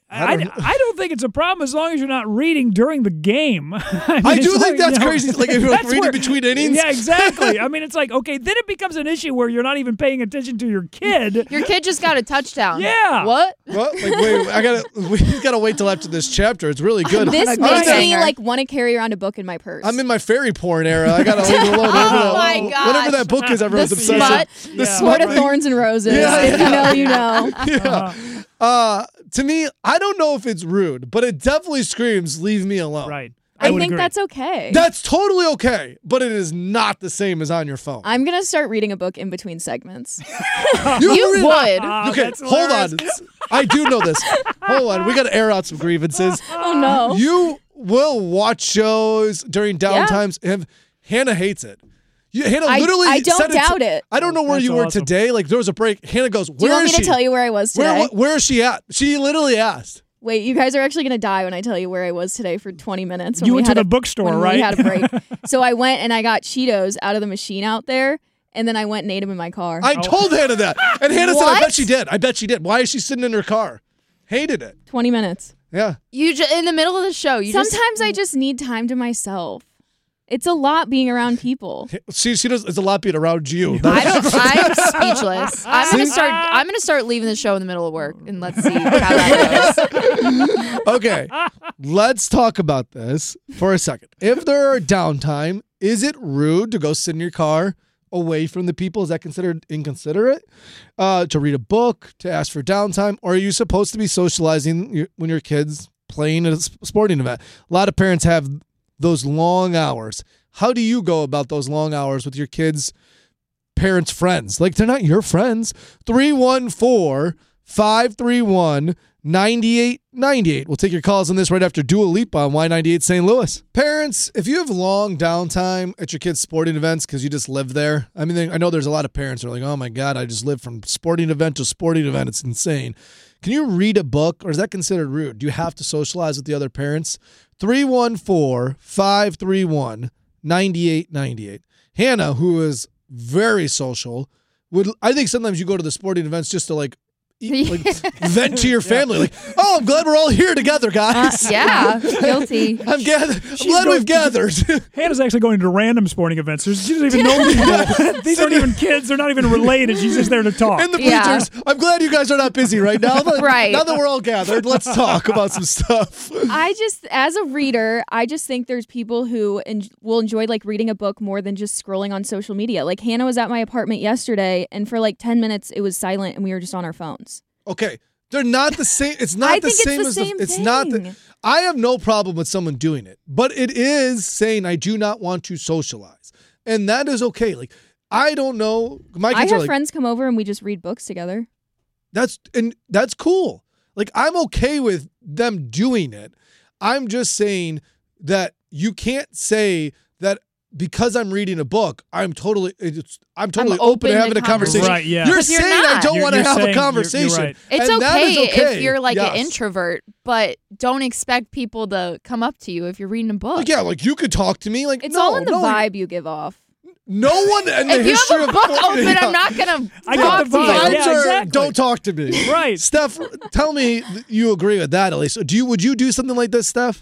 I, I, I don't think it's a problem as long as you're not reading during the game. I, mean, I do like, think that's you know, crazy. Like if you're like that's reading where- between innings. Yeah, exactly. I mean, it's like, okay, then it becomes an issue where you're not even paying attention to your kid. Your kid just got a touchdown. Yeah. What? What? Like, wait, I gotta. We gotta wait till after this chapter. It's really good. This I'm makes in- me like want to carry around a book in my purse. I'm in my fairy porn era. I gotta leave it alone. Oh my gosh. Whatever that book is, everyone's The obsessed smut. with. The The Sword of thing. Thorns and Roses. Yeah, If you yeah. know, you know. Yeah. Uh, to me, I don't know if it's rude, but it definitely screams, leave me alone. Right. I, think that's okay. That's totally okay, but it is not the same as on your phone. I'm going to start reading a book in between segments. You, You really- would. Okay, That's hold on. I do know this. Hold on. We got to air out some grievances. Oh, no. You will watch shows during downtimes. and Hannah hates it. You, Hannah I- literally I don't said to- doubt it. I don't know where That's you were awesome. today. Like there was a break. Hannah goes, Do you where want is me to she? tell you where I was today? Where, where is she at? She literally asked. Wait, you guys are actually going to die when I tell you where I was today for twenty minutes. When You we went to had the a- bookstore, when right? We had a break. So I went and I got Cheetos out of the machine out there, and then I went and ate them in my car. I told Hannah that. And Hannah said, I What? bet she did. I bet she did. Why is she sitting in her car? Hated it. twenty minutes. Yeah. You ju- in the middle of the show. You Sometimes just, I just need time to myself. It's a lot being around people. She, she does, it's a lot being around you. I don't. I'm speechless. I'm gonna start. I'm gonna start leaving the show in the middle of work, and let's see how that goes. Okay, let's talk about this for a second. If there are downtime, is it rude to go sit in your car away from the people? Is that considered inconsiderate? Uh, to read a book, to ask for downtime, or are you supposed to be socializing your- when your kid's playing at a s- sporting event? A lot of parents have those long hours. How do you go about those long hours with your kids' parents' friends? Like, they're not your friends. three one four, five three one, nine eight nine eight. We'll take your calls on this right after Dua Lipa on Y ninety-eight Saint Louis. Parents, if you have long downtime at your kids' sporting events because you just live there, I mean, I know there's a lot of parents who are like, oh my God, I just live from sporting event to sporting event. It's insane. Can you read a book, or is that considered rude? Do you have to socialize with the other parents? three one four, five three one, nine eight nine eight. Hannah, who is very social, would I think sometimes you go to the sporting events just to like eat, like vent to your family. Like, oh, I'm glad we're all here together, guys. Uh, yeah, guilty. I'm, gather- I'm glad going- we've gathered. Hannah's actually going to random sporting events. There's- She doesn't even know people. These aren't even kids. They're not even related. She's just there to talk. In the Yeah. bleachers. I'm glad you guys are not busy right now. Right. Now that we're all gathered, let's talk about some stuff. I just, as a reader, I just think there's people who en- will enjoy like reading a book more than just scrolling on social media. Like Hannah was at my apartment yesterday, and for like ten minutes it was silent, and we were just on our phones. Okay. They're not the same. It's not I the think it's same the as same the. It's not. The, thing. I have no problem with someone doing it, but it is saying I do not want to socialize, and that is okay. Like I don't know. My I kids have are like, friends come over and we just read books together. that's and that's cool. Like I'm okay with them doing it. I'm just saying that you can't say that because I'm reading a book, I'm totally it's, I'm totally I'm open, open to to having a conversation. Right, yeah. You're 'Cause you're saying I not. don't You're- want to you're have saying- a you're- you're conversation. right. It's and that okay, is okay if you're like Yes. an introvert, but don't expect people to come up to you if you're reading a book. Like, yeah, like you could talk to me. Like It's no, all in the no, vibe you give off. No one in the if you history have a of book open, Yeah. I'm not gonna I talk get the to vibe. you. Vibes Yeah, are, exactly. don't talk to me. Right. Steph, tell me th- you agree with that at least. Do you? Would you do something like this, Steph?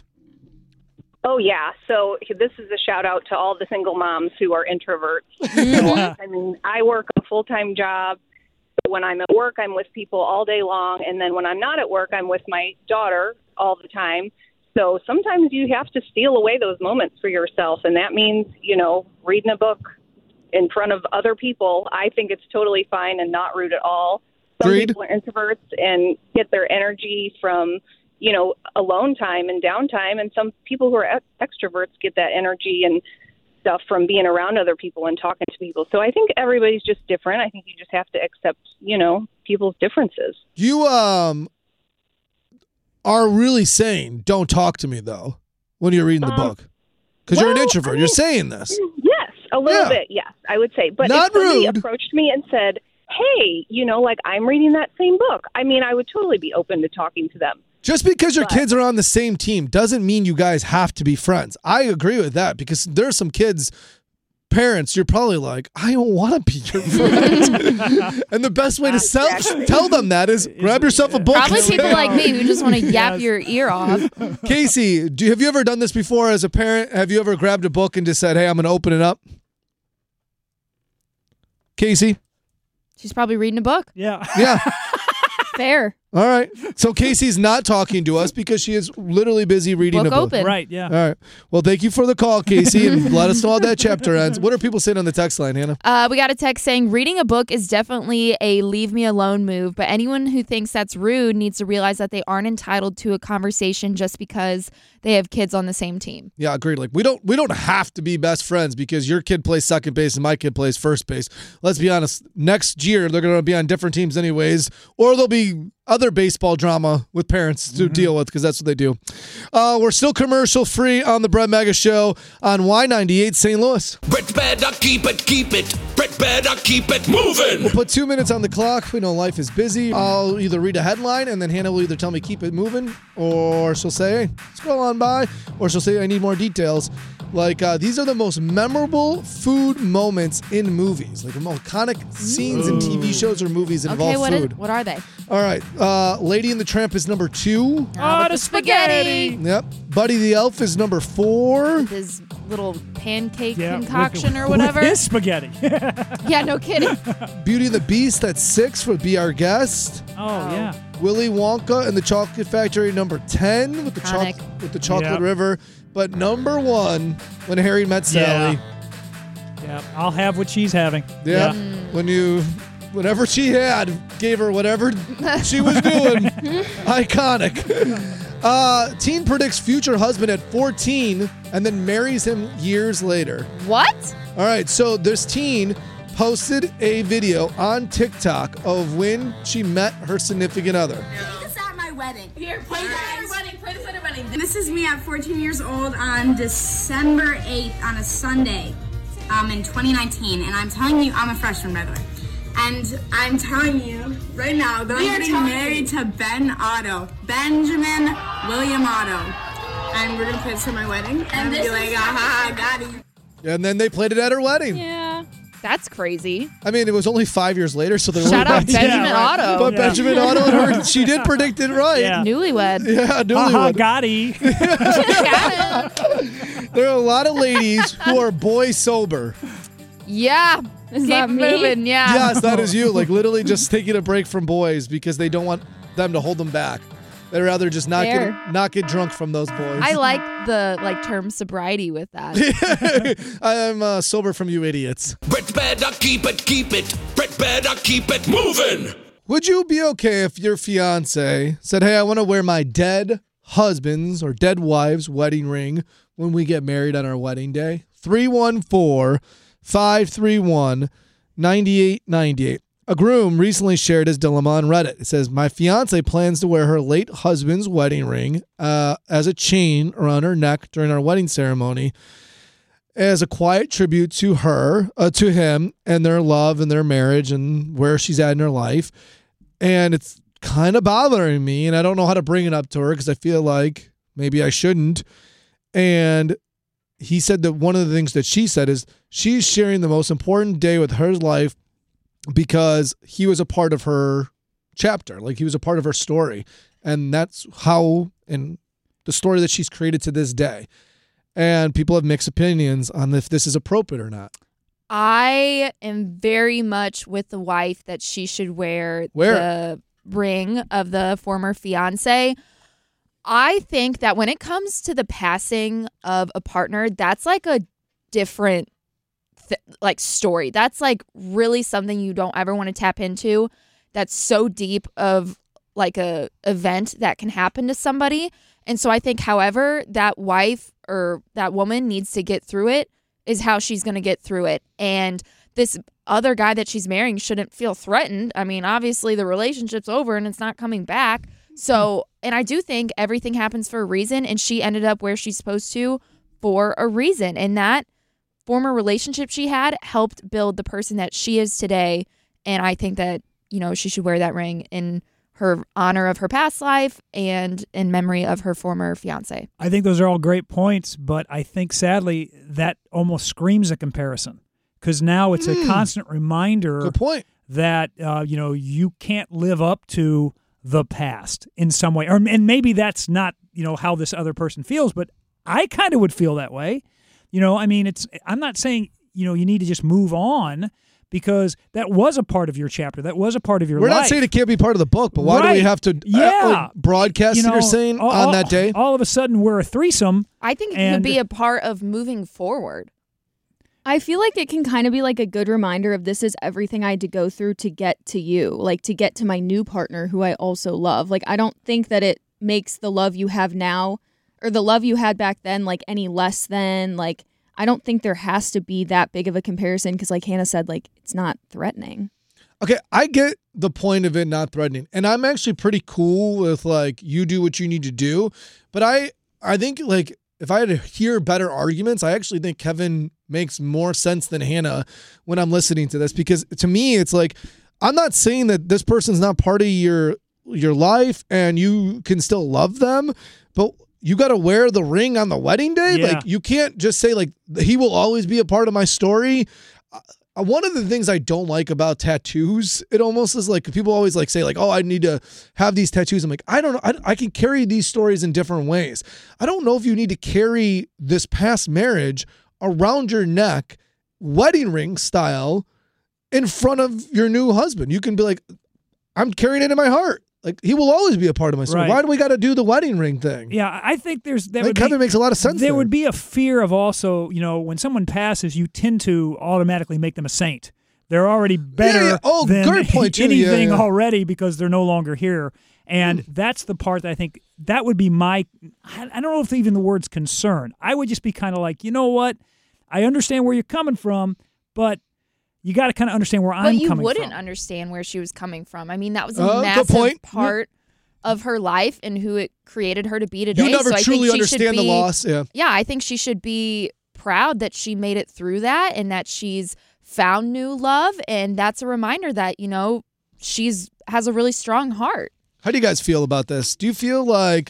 Oh, yeah. So this is a shout out to all the single moms who are introverts. I mean, I work a full-time job. When I'm at work, I'm with people all day long. And then when I'm not at work, I'm with my daughter all the time. So sometimes you have to steal away those moments for yourself. And that means, you know, reading a book in front of other people. I think it's totally fine and not rude at all. Some Agreed. people are introverts and get their energy from, you know, alone time and downtime. And some people who are ex- extroverts get that energy and stuff from being around other people and talking to people. So I think everybody's just different. I think you just have to accept, you know, people's differences. You um are really saying don't talk to me though when you're reading the Um, book because you're an well, introvert. I mean, you're saying this. Yes, a little Yeah. bit, yes, I would say. But Not if somebody rude. approached me and said, hey, you know, like I'm reading that same book, I mean, I would totally be open to talking to them. Just because your But- kids are on the same team doesn't mean you guys have to be friends. I agree with that because there's some kids, parents, you're probably like, I don't want to be your friend. And the best way to sell, tell them that is grab yourself a book. Probably people like me who just want to yap yes. your ear off. Casey, do have you ever done this before as a parent? Have you ever grabbed a book and just said, hey, I'm going to open it up? Casey? She's probably reading a book. Yeah. Yeah. Fair. All right. So Casey's not talking to us because she is literally busy reading book a book. Open. Right, yeah. All right. Well, thank you for the call, Casey, and let us know how that chapter ends. What are people saying on the text line, Hannah? Uh, we got a text saying, reading a book is definitely a leave me alone move, but anyone who thinks that's rude needs to realize that they aren't entitled to a conversation just because they have kids on the same team. Yeah, agreed. Like we don't we don't have to be best friends because your kid plays second base and my kid plays first base. Let's be honest. Next year they're going to be on different teams anyways, or there'll be other baseball drama with parents to mm-hmm. deal with because that's what they do. Uh, we're still commercial free on the Brett Mega Show on Y ninety-eight Saint Louis. Brett better keep it, keep it. Brett better keep it moving. We'll put two minutes on the clock. We know life is busy. I'll either read a headline and then Hannah will either tell me keep it moving, or she'll say, hey, scroll on by, or she'll say I need more details. Like, uh, these are the most memorable food moments in movies. Like, the most iconic scenes in T V shows or movies involve okay, what food. Is, what are they? All right. Uh, Lady and the Tramp is number two. Oh, the, the spaghetti. spaghetti. Yep. Buddy the Elf is number four. With his little pancake yeah, concoction with, or whatever. With his spaghetti. Yeah, no kidding. Beauty and the Beast at six would be our guest. Oh, oh. yeah. Willy Wonka and the Chocolate Factory, number ten with the, cho- with the Chocolate yep. River. But number one, When Harry Met Sally. Yeah. yeah, I'll have what she's having. Yeah, Mm. when you, whatever she had, gave her whatever she was doing. Iconic. Uh, teen predicts future husband at fourteen and then marries him years later. What? All right, so this teen posted a video on TikTok of when she met her significant other. This is at my wedding. Here, play that at your wedding. Play this at your wedding. This is me at fourteen years old on December eighth on a Sunday um, in twenty nineteen. And I'm telling you, I'm a freshman, by the way. And I'm telling you right now that we I'm getting married you. to Ben Otto. Benjamin William Otto. And we're going to play this at my wedding. And, and be like, aha, got it. And then they played it at her wedding. Yeah. That's crazy. I mean, it was only five years later, so they're shout out Benjamin yeah, right. Otto. But yeah. Benjamin Otto and her, she did predict it right. Yeah. Newlywed. Yeah, newlywed. Haha, Gotti. There are a lot of ladies who are boy sober. Yeah. Is Keep that me? moving, yeah. Yes, that is you. Like literally just taking a break from boys because they don't want them to hold them back. They'd rather just not Fair. get not get drunk from those boys. I like the like term sobriety with that. I'm uh, sober from you idiots. Brett better keep it, keep it. Brett better keep it moving. Would you be okay if your fiance said, hey, I want to wear my dead husband's or dead wife's wedding ring when we get married on our wedding day? three one four, five three one, nine eight nine eight. A groom recently shared his dilemma on Reddit. It says, my fiance plans to wear her late husband's wedding ring uh, as a chain around her neck during our wedding ceremony as a quiet tribute to her, uh, to him and their love and their marriage and where she's at in her life. And it's kind of bothering me, and I don't know how to bring it up to her because I feel like maybe I shouldn't. And he said that one of the things that she said is she's sharing the most important day with her life because he was a part of her chapter, like he was a part of her story. And that's how, and the story that she's created to this day. And people have mixed opinions on if this is appropriate or not. I am very much with the wife that she should wear Where? the ring of the former fiance. I think that when it comes to the passing of a partner, that's like a different th- like story. That's like really something you don't ever want to tap into. That's so deep of like a event that can happen to somebody. And so I think however that wife or that woman needs to get through it is how she's going to get through it. And this other guy that she's marrying shouldn't feel threatened. I mean, obviously the relationship's over and it's not coming back. So, and I do think everything happens for a reason, and she ended up where she's supposed to for a reason. And that former relationship she had helped build the person that she is today. And I think that, you know, she should wear that ring in her honor of her past life and in memory of her former fiance. I think those are all great points, but I think sadly that almost screams a comparison. because now it's Mm. a constant reminder Good point. that uh, you know you can't live up to the past in some way, or and maybe that's not you know how this other person feels, but I kind of would feel that way. You know, I mean, it's I'm not saying you know you need to just move on. Because that was a part of your chapter. That was a part of your We're life. not saying it can't be part of the book, but why Right. do we have to uh, Yeah. like, broadcast You it, know, you're saying, all, on that day? All of a sudden, we're a threesome. I think it and, could be a part of moving forward. I feel like it can kind of be like a good reminder of this is everything I had to go through to get to you, like to get to my new partner who I also love. Like, I don't think that it makes the love you have now or the love you had back then like any less than. Like, I don't think there has to be that big of a comparison because, like Hannah said, like it's not threatening. Okay, I get the point of it not threatening, and I'm actually pretty cool with like you do what you need to do. But I, I think like if I had to hear better arguments, I actually think Kevin makes more sense than Hannah when I'm listening to this because to me it's like I'm not saying that this person's not part of your your life and you can still love them, but you got to wear the ring on the wedding day. Yeah. Like you can't just say like he will always be a part of my story. Uh, one of the things I don't like about tattoos, it almost is like people always like say like, oh, I need to have these tattoos. I'm like, I don't know. I, I can carry these stories in different ways. I don't know if you need to carry this past marriage around your neck, wedding ring style, in front of your new husband. You can be like, I'm carrying it in my heart. Like he will always be a part of my story. Right. Why do we got to do the wedding ring thing? Yeah, I think there's that I think would Kevin be, makes a lot of sense There there. would be a fear of also, you know, when someone passes, you tend to automatically make them a saint. They're already better Yeah, yeah. Oh, than great point, too. Yeah, anything yeah. already because they're no longer here. And that's the part that I think that would be my, I I don't know if even the word's concern. I would just be kind of like, you know what? I understand where you're coming from, but you got to kind of understand where But I'm you coming wouldn't from. understand where she was coming from. I mean, that was a Uh, good massive point. part of her life and who it created her to be today. You never so I truly think she should understand the be- loss. Yeah. Yeah, I think she should be proud that she made it through that and that she's found new love. And that's a reminder that, you know, she's has a really strong heart. How do you guys feel about this? Do you feel like,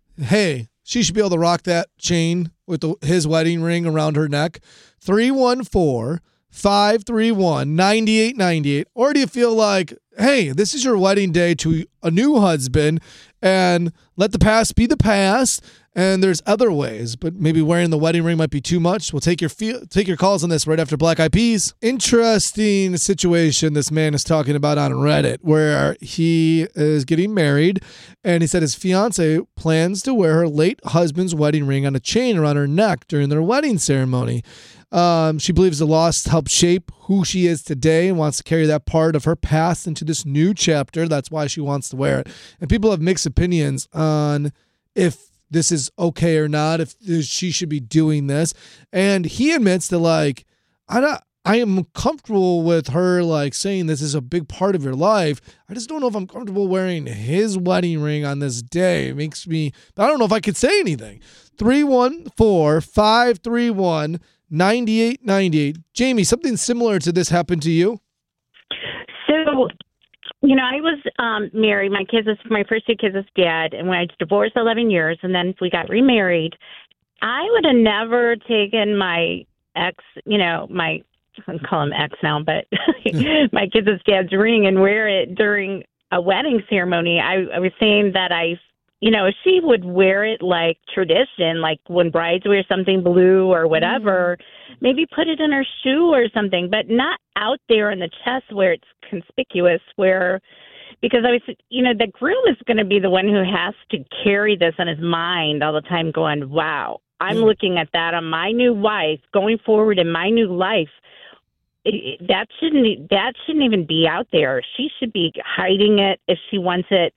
hey, she should be able to rock that chain with the, his wedding ring around her neck? three one four, five three one, nine eight nine eight. Or do you feel like, hey, this is your wedding day to a new husband and let the past be the past and there's other ways, but maybe wearing the wedding ring might be too much. We'll take your feel, take your calls on this right after Black Eyed Peas. Interesting situation this man is talking about on Reddit where he is getting married and he said his fiance plans to wear her late husband's wedding ring on a chain around her neck during their wedding ceremony. Um, she believes the loss helped shape who she is today and wants to carry that part of her past into this new chapter. That's why she wants to wear it. And people have mixed opinions on if this is okay or not, if she should be doing this. And he admits that, like, I don't, I am comfortable with her, like, saying this is a big part of your life. I just don't know if I'm comfortable wearing his wedding ring on this day. It makes me, but I don't know if I could say anything. three one four, five three one, nine eight nine eight. Jamie, something similar to this happened to you? So, you know, I was um, married. My kids, was, my first two kids was dad, and when I was divorced eleven years, and then we got remarried, I would have never taken my ex, you know, my, I call him ex now, but my kids' dad's ring and wear it during a wedding ceremony. I, I was saying that I, you know, if she would wear it like tradition, like when brides wear something blue or whatever, mm. maybe put it in her shoe or something, but not out there in the chest where it's conspicuous, where, because I was, you know, the groom is going to be the one who has to carry this on his mind all the time going, wow, I'm mm. looking at that on my new wife going forward in my new life. It, it, that shouldn't, that shouldn't even be out there. She should be hiding it if she wants it.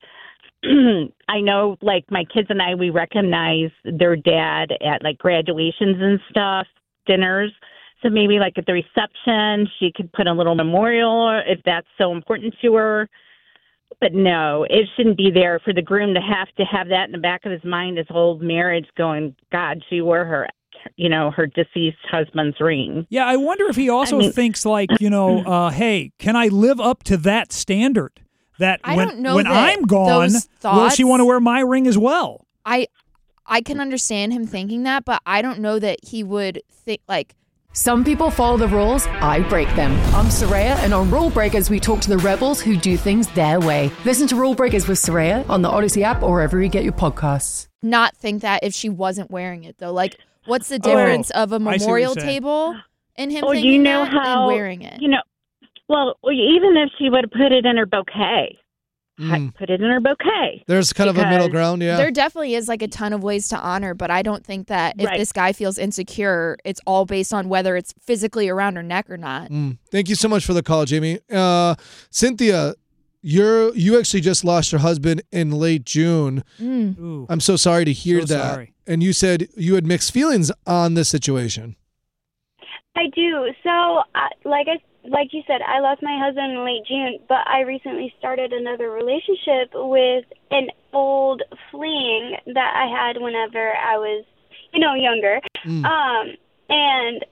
I know, like, my kids and I, we recognize their dad at, like, graduations and stuff, dinners. So maybe, like, at the reception, she could put a little memorial if that's so important to her. But no, it shouldn't be there for the groom to have to have that in the back of his mind, his whole marriage going, God, she wore her, you know, her deceased husband's ring. Yeah, I wonder if he also I mean, thinks, like, you know, uh, hey, can I live up to that standard? That I when, don't know when that I'm gone, those will she thoughts- want to wear my ring as well? I I can understand him thinking that, but I don't know that he would think like Some people follow the rules, I break them. I'm Soraya, and on Rule Breakers, we talk to the rebels who do things their way. Listen to Rule Breakers with Soraya on the Odyssey app or wherever you get your podcasts. Not think that if she wasn't wearing it, though. Like, what's the difference Oh, of a I see what you're memorial saying. table and him Or thinking you know that how and wearing it? You know, well, even if she would have put it in her bouquet, Mm. put it in her bouquet. There's kind of a middle Because- ground, yeah. There definitely is like a ton of ways to honor, but I don't think that if Right. this guy feels insecure, it's all based on whether it's physically around her neck or not. Mm. Thank you so much for the call, Jamie. Uh, Cynthia, you're you actually just lost your husband in late June. Mm. Ooh. I'm so sorry to hear So that. sorry. And you said you had mixed feelings on this situation. I do. So, uh, like I like you said, I lost my husband in late June, but I recently started another relationship with an old fling that I had whenever I was, you know, younger. Mm. Um, and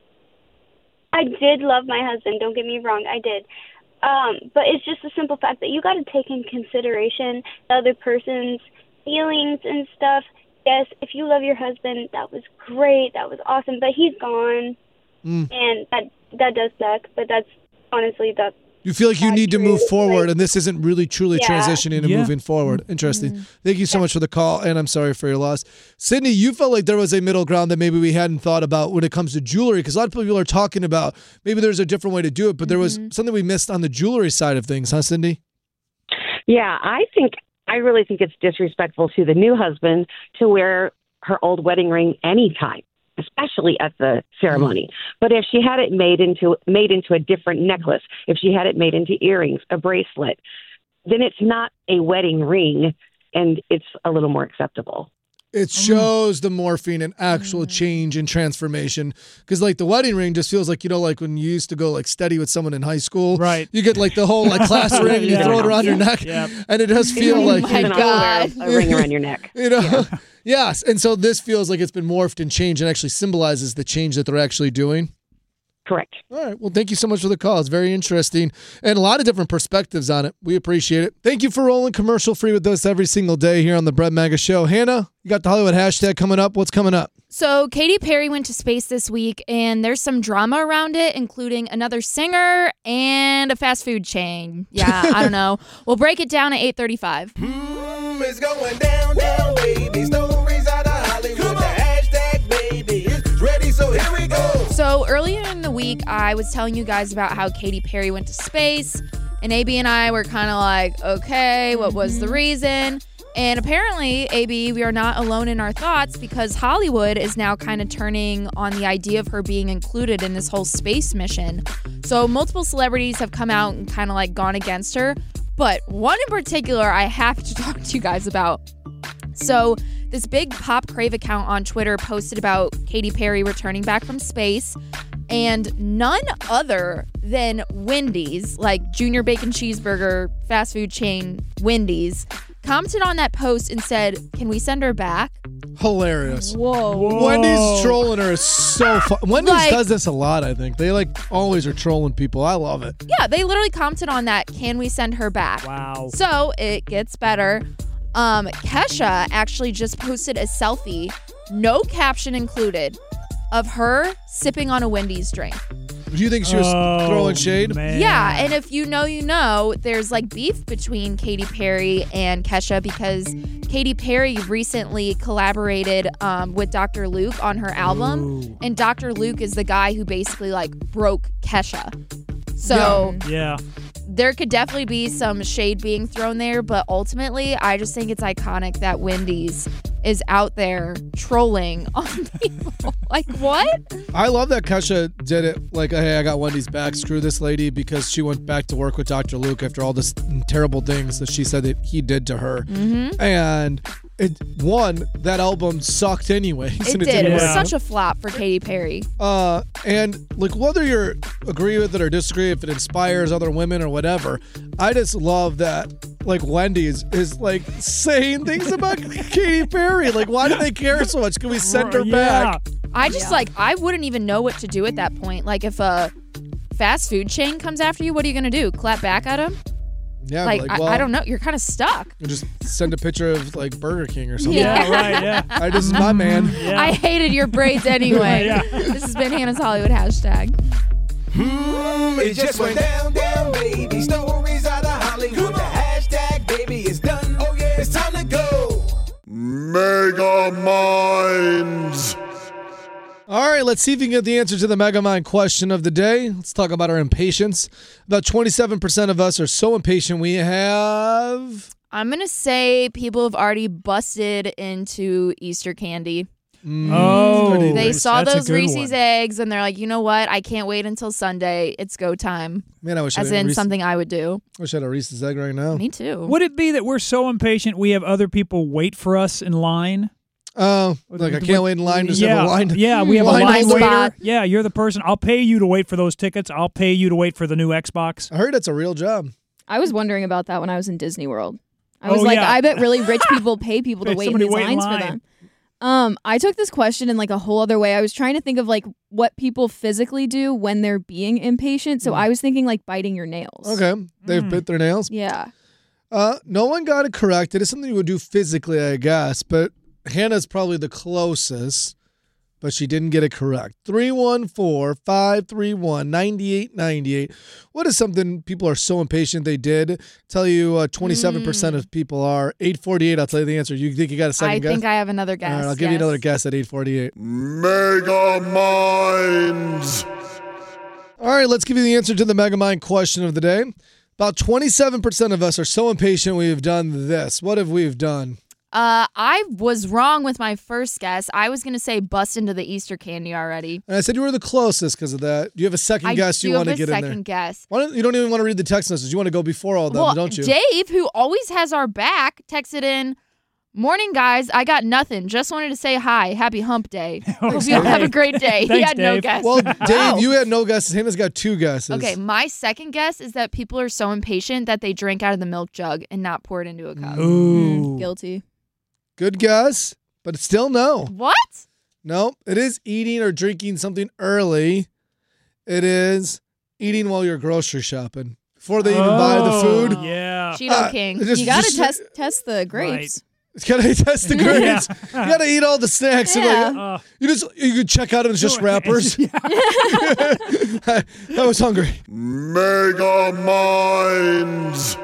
I did love my husband. Don't get me wrong, I did. Um, but it's just the simple fact that you got to take in consideration the other person's feelings and stuff. Yes, if you love your husband, that was great. That was awesome. But he's gone. Mm. And that that does suck, but that's honestly the You feel like you need to move forward, and this isn't really truly Yeah. transitioning and Yeah. moving forward. Interesting. Thank you so much for the call, and I'm sorry for your loss. Sydney, you felt like there was a middle ground that maybe we hadn't thought about when it comes to jewelry, because a lot of people are talking about maybe there's a different way to do it, but there was something we missed on the jewelry side of things, huh, Cindy? Yeah, I think I really think it's disrespectful to the new husband to wear her old wedding ring anytime, especially at the ceremony. But if she had it made into made into a different necklace, if she had it made into earrings, a bracelet, then it's not a wedding ring, and it's a little more acceptable. It shows the morphine and actual change and transformation. Because like the wedding ring just feels like, you know, like when you used to go like study with someone in high school. Right. You get like the whole like class ring and you Yeah. throw it around your neck. Yep. And it does feel Oh like my you- God. A ring around your neck. You know? Yes. And so this feels like it's been morphed and changed and actually symbolizes the change that they're actually doing. Correct. All right. Well, thank you so much for the call. It's very interesting and a lot of different perspectives on it. We appreciate it. Thank you for rolling commercial free with us every single day here on the Brett Maga Show. Hannah, you got the Hollywood hashtag coming up. What's coming up? So Katy Perry went to space this week, and there's some drama around it, including another singer and a fast food chain. Yeah, I don't know. We'll break it down at eight thirty-five. It's going down, down, baby. Stories out of Hollywood. The hashtag, baby, is ready, so here we go. So earlier in the week, I was telling you guys about how Katy Perry went to space, and A B and I were kind of like, okay, what was the reason? And apparently, A B, we are not alone in our thoughts, because Hollywood is now kind of turning on the idea of her being included in this whole space mission. So multiple celebrities have come out and kind of like gone against her, but one in particular I have to talk to you guys about. So this big Pop Crave account on Twitter posted about Katy Perry returning back from space, and none other than Wendy's, like Junior Bacon Cheeseburger fast food chain Wendy's, commented on that post and said, "Can we send her back?" Hilarious. Whoa. Wendy's trolling her is so fun. Wendy's Like- does this a lot, I think. They like always are trolling people. I love it. Yeah, they literally commented on that, "Can we send her back?" Wow. So it gets better. Um, Kesha actually just posted a selfie, no caption included, of her sipping on a Wendy's drink. Do you think she was Oh, throwing shade? man. Yeah, and if you know, you know, there's like beef between Katy Perry and Kesha, because Katy Perry recently collaborated um, with Doctor Luke on her album, Ooh. and Doctor Luke is the guy who basically like broke Kesha. So Yeah. there could definitely be some shade being thrown there, but ultimately, I just think it's iconic that Wendy's is out there trolling on people. Like, what? I love that Kesha did it like, hey, I got Wendy's back. Screw this lady, because she went back to work with Doctor Luke after all this terrible things that she said that he did to her. Mhm. And it one, that album sucked anyways. It and did. didn't It was work out. such a flop for Katy Perry. Uh, and like whether you agree with it or disagree, if it inspires other women or whatever, I just love that like Wendy's is like saying things about Katy Perry. Like, why do they care so much? Can we send her back? I just like, I wouldn't even know what to do at that point. Like, if a fast food chain comes after you, what are you going to do? Clap back at them? Yeah, like, like, I, well, I don't know. You're kind of stuck. You just send a picture of like Burger King or something. Yeah, right, yeah. I, this is my man. I hated your braids anyway. Yeah. This has been Hannah's Hollywood hashtag. Hmm, it just went down, down, baby. Stories out of Hollywood. The hashtag, baby, is done. Oh, yeah, it's time to go. Mega Minds. All right, let's see if you can get the answer to the Mega Mind question of the day. Let's talk about our impatience. About twenty-seven percent of us are so impatient we have... I'm going to say people have already busted into Easter candy. Mm, Oh, They saw that's a those good Reese's one. eggs and they're like, you know what? I can't wait until Sunday. It's go time. Man, I wish I As had a in Reese's- something I would do. wish I had a Reese's egg right now. Me too. Would it be that we're so impatient we have other people wait for us in line? Oh, like I can't wait in line. Just yeah, have a line. yeah, we have line a line holder. waiter. Yeah, you're the person. I'll pay you to wait for those tickets. I'll pay you to wait for the new Xbox. I heard it's a real job. I was wondering about that when I was in Disney World. I was Oh, like, yeah. I bet really rich people pay people to Pay wait in somebody these wait in lines for line. them. Um, I took this question in like a whole other way. I was trying to think of like what people physically do when they're being impatient. So I was thinking like biting your nails. Okay, they've bit their nails. Yeah. Uh, no one got it correct. It is something you would do physically, I guess, but Hannah's probably the closest, but she didn't get it correct. three one four, five three one, nine eight nine eight. What is something people are so impatient they did? Tell you uh, twenty-seven percent of people are. eight forty-eight, I'll tell you the answer. You think you got a second I guess? think I have another guess. All right, I'll give you yes. another guess at eight forty-eight. Mega Minds. All right, let's give you the answer to the Mega Mind question of the day. About twenty-seven percent of us are so impatient we've done this. What have we done? Uh, I was wrong with my first guess. I was going to say bust into the Easter candy already. And I said you were the closest because of that. Do you have a second I guess do you want to have a get in there? second guess. Why don't, you don't even want to read the text message. You want to go before all of them, Well, don't you? Dave, who always has our back, texted in, "Morning, guys. I got nothing. Just wanted to say hi. Happy hump day. Hope you all have a great day." he Thanks, had no Dave. guess. Well, Dave, you had no guesses. Hannah's got two guesses. Okay, my second guess is that people are so impatient that they drink out of the milk jug and not pour it into a cup. Ooh. Guilty. Good guess, but still no. What? No, it is eating or drinking something early. It is eating while you're grocery shopping. Before they even buy the food. Yeah. Cheeto Uh, King. just- You got to just- test test the grapes. It's gotta test the grapes. You gotta eat all the snacks. And Yeah. like, Uh, you just you could check out and it's just wrappers. I, I was hungry. Mega Minds.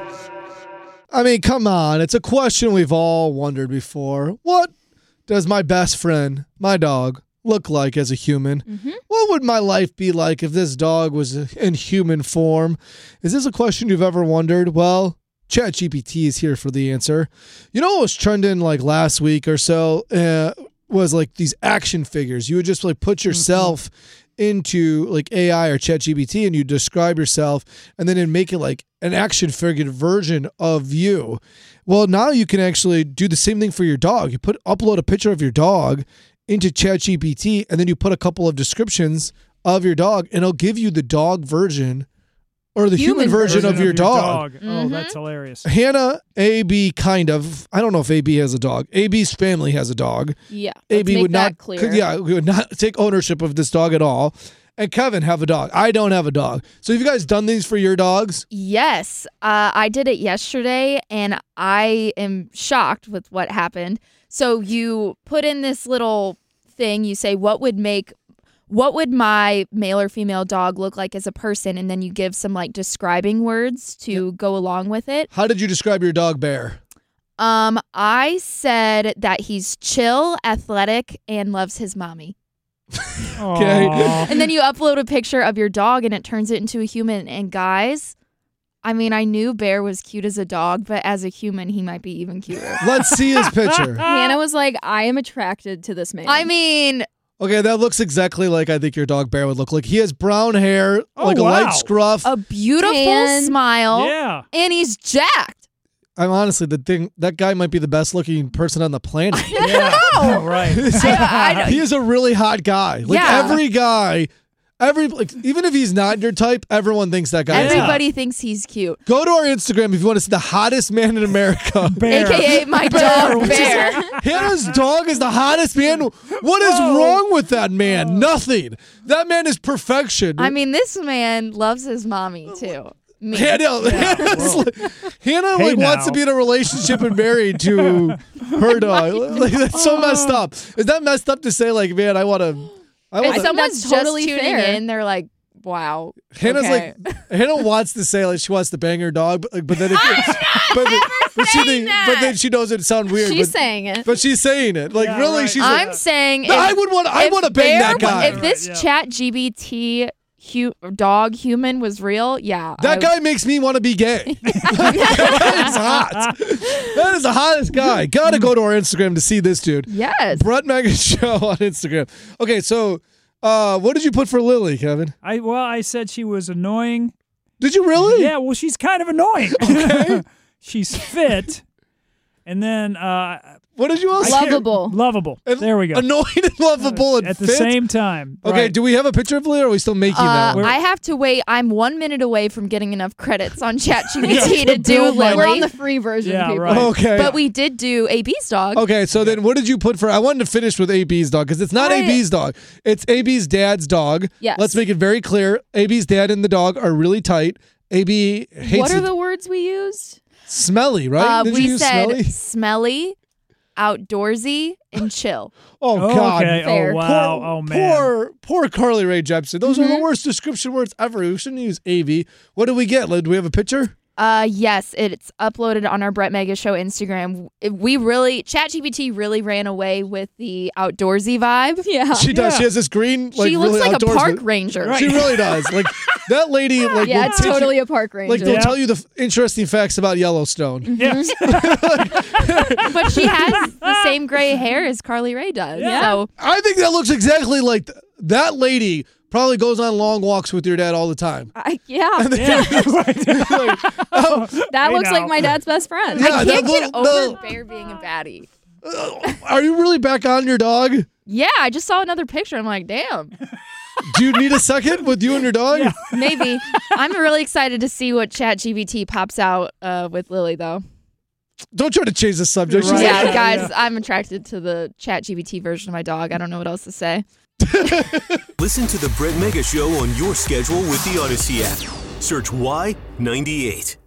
I mean, come on. It's a question we've all wondered before. What does my best friend, my dog, look like as a human? Mm-hmm. What would my life be like if this dog was in human form? Is this a question you've ever wondered? Well, ChatGPT is here for the answer. You know what was trending like last week or so uh, was like these action figures. You would just like put yourself into like A I or ChatGPT and you describe yourself and then it'd make it like an action figure version of you. Well, now you can actually do the same thing for your dog. You put upload a picture of your dog into ChatGPT and then you put a couple of descriptions of your dog and it'll give you the dog version or the human, Human version, version of your dog. Oh, Mhm. that's hilarious. Hannah, A B, kind of. I don't know if A B has a dog. A B's family has a dog. Yeah. A let's B make would that not. clear. Could, yeah, we would not take ownership of this dog at all. And Kevin have a dog. I don't have a dog. So have you guys done these for your dogs? Yes, uh, I did it yesterday, and I am shocked with what happened. So you put in this little thing. You say, "What would make, what would my male or female dog look like as a person?" And then you give some like describing words to go along with it. How did you describe your dog, Bear? Um, I said that he's chill, athletic, and loves his mommy. Okay. Aw. And then you upload a picture of your dog and it turns it into a human. And guys, I mean, I knew Bear was cute as a dog, but as a human, he might be even cuter. Let's see his picture. Hannah was like, I am attracted to this man. I mean, Okay, that looks exactly like I think your dog Bear would look like. He has brown hair, Oh, like a wow. light scruff. a beautiful Tan. smile. Yeah. And he's jacked. I'm honestly the thing. That guy might be the best looking person on the planet. Yeah. Oh, right. I- I don't- He is a really hot guy. Like Yeah. every guy, every like even if he's not your type, everyone thinks that guy is hot. Everybody thinks he's cute. Go to our Instagram if you want to see the hottest man in America. Bear. A K A my dog, which is- Bear. Hannah's dog is the hottest man. What is Whoa. wrong with that man? Nothing. That man is perfection. I mean, this man loves his mommy, too. Me. Hannah, Yeah, Hannah's whoa. like, Hannah Hey like wants to now. be in a relationship and married to her dog. Like, that's so messed up. Is that messed up to say like, man, I want to? I If want. someone's that's totally just tuning fair. in, they're like, wow. Hannah's okay. like Hannah wants to say like she wants to bang her dog, but, but then it, but, but she think, but then she knows it sounds weird. She's but, saying it. but she's saying it like Yeah, really. right. She's I'm like, saying No, if- I would want. I if want to bang Bear that guy. wa- If this Right, yeah. Chat G B T hu- dog human was real, yeah. That I- guy makes me want to be gay. That is hot. That is the hottest guy. Gotta go to our Instagram to see this dude. Yes. Brett Mega Show on Instagram. Okay, so uh, what did you put for Lily, Kevin? I well, I said she was annoying. Did you really? Yeah, well, she's kind of annoying. Okay. She's fit, and then uh, What did you also? I can't- Lovable. Lovable. There we go. Annoying and lovable and At the fit? same time. Okay, Right. do we have a picture of Lily, or are we still making that Uh, one? I have to wait. I'm one minute away from getting enough credits on ChatGPT Yeah, to to do build my- Lily. We're on the free version, Yeah, people. right. Okay. But we did do A B's dog. Okay, so then what did you put for? I wanted to finish with A B's dog because it's not I- A B's dog. It's A B's dad's dog. Yes. Let's make it very clear. A B's dad and the dog are really tight. A B hates What are it- the words we used? smelly, right? Uh, Did we you use said smelly? smelly, outdoorsy, and chill. Oh, Oh, God. okay. Fair. Oh wow. Poor, oh man. Poor, poor Carly Rae Jepsen. Those are Mm-hmm. the worst description words ever. We shouldn't use A V. What did we get? Do we have a picture? Uh, yes, it's uploaded on our Brett Mega Show Instagram. We really, ChatGPT really ran away with the outdoorsy vibe. Yeah. She does. Yeah. She has this green, like she looks really like a outdoors. park ranger. She really does. Like that lady. Like Yeah, will it's teach you- totally a park ranger. Like they'll Yeah. tell you the f- interesting facts about Yellowstone. Yes. But she has the same gray hair as Carly Rae does. Yeah. So I think that looks exactly like th- that lady. Probably goes on long walks with your dad all the time. I, yeah. Yeah. Right. Oh, That Hey, looks now. like my dad's best friend. Yeah, I that can't get look- over the- Bear being a baddie. Are you really back on your dog? Yeah, I just saw another picture. I'm like, damn. Do you need a second with you and your dog? Yeah. Maybe. I'm really excited to see what ChatGPT pops out uh, with Lily, though. Don't try to change the subject. She's Right. Yeah, like, guys, I'm attracted to the ChatGPT version of my dog. I don't know what else to say. Listen to the Brett Mega Show on your schedule with the Odyssey app. Search Y ninety-eight.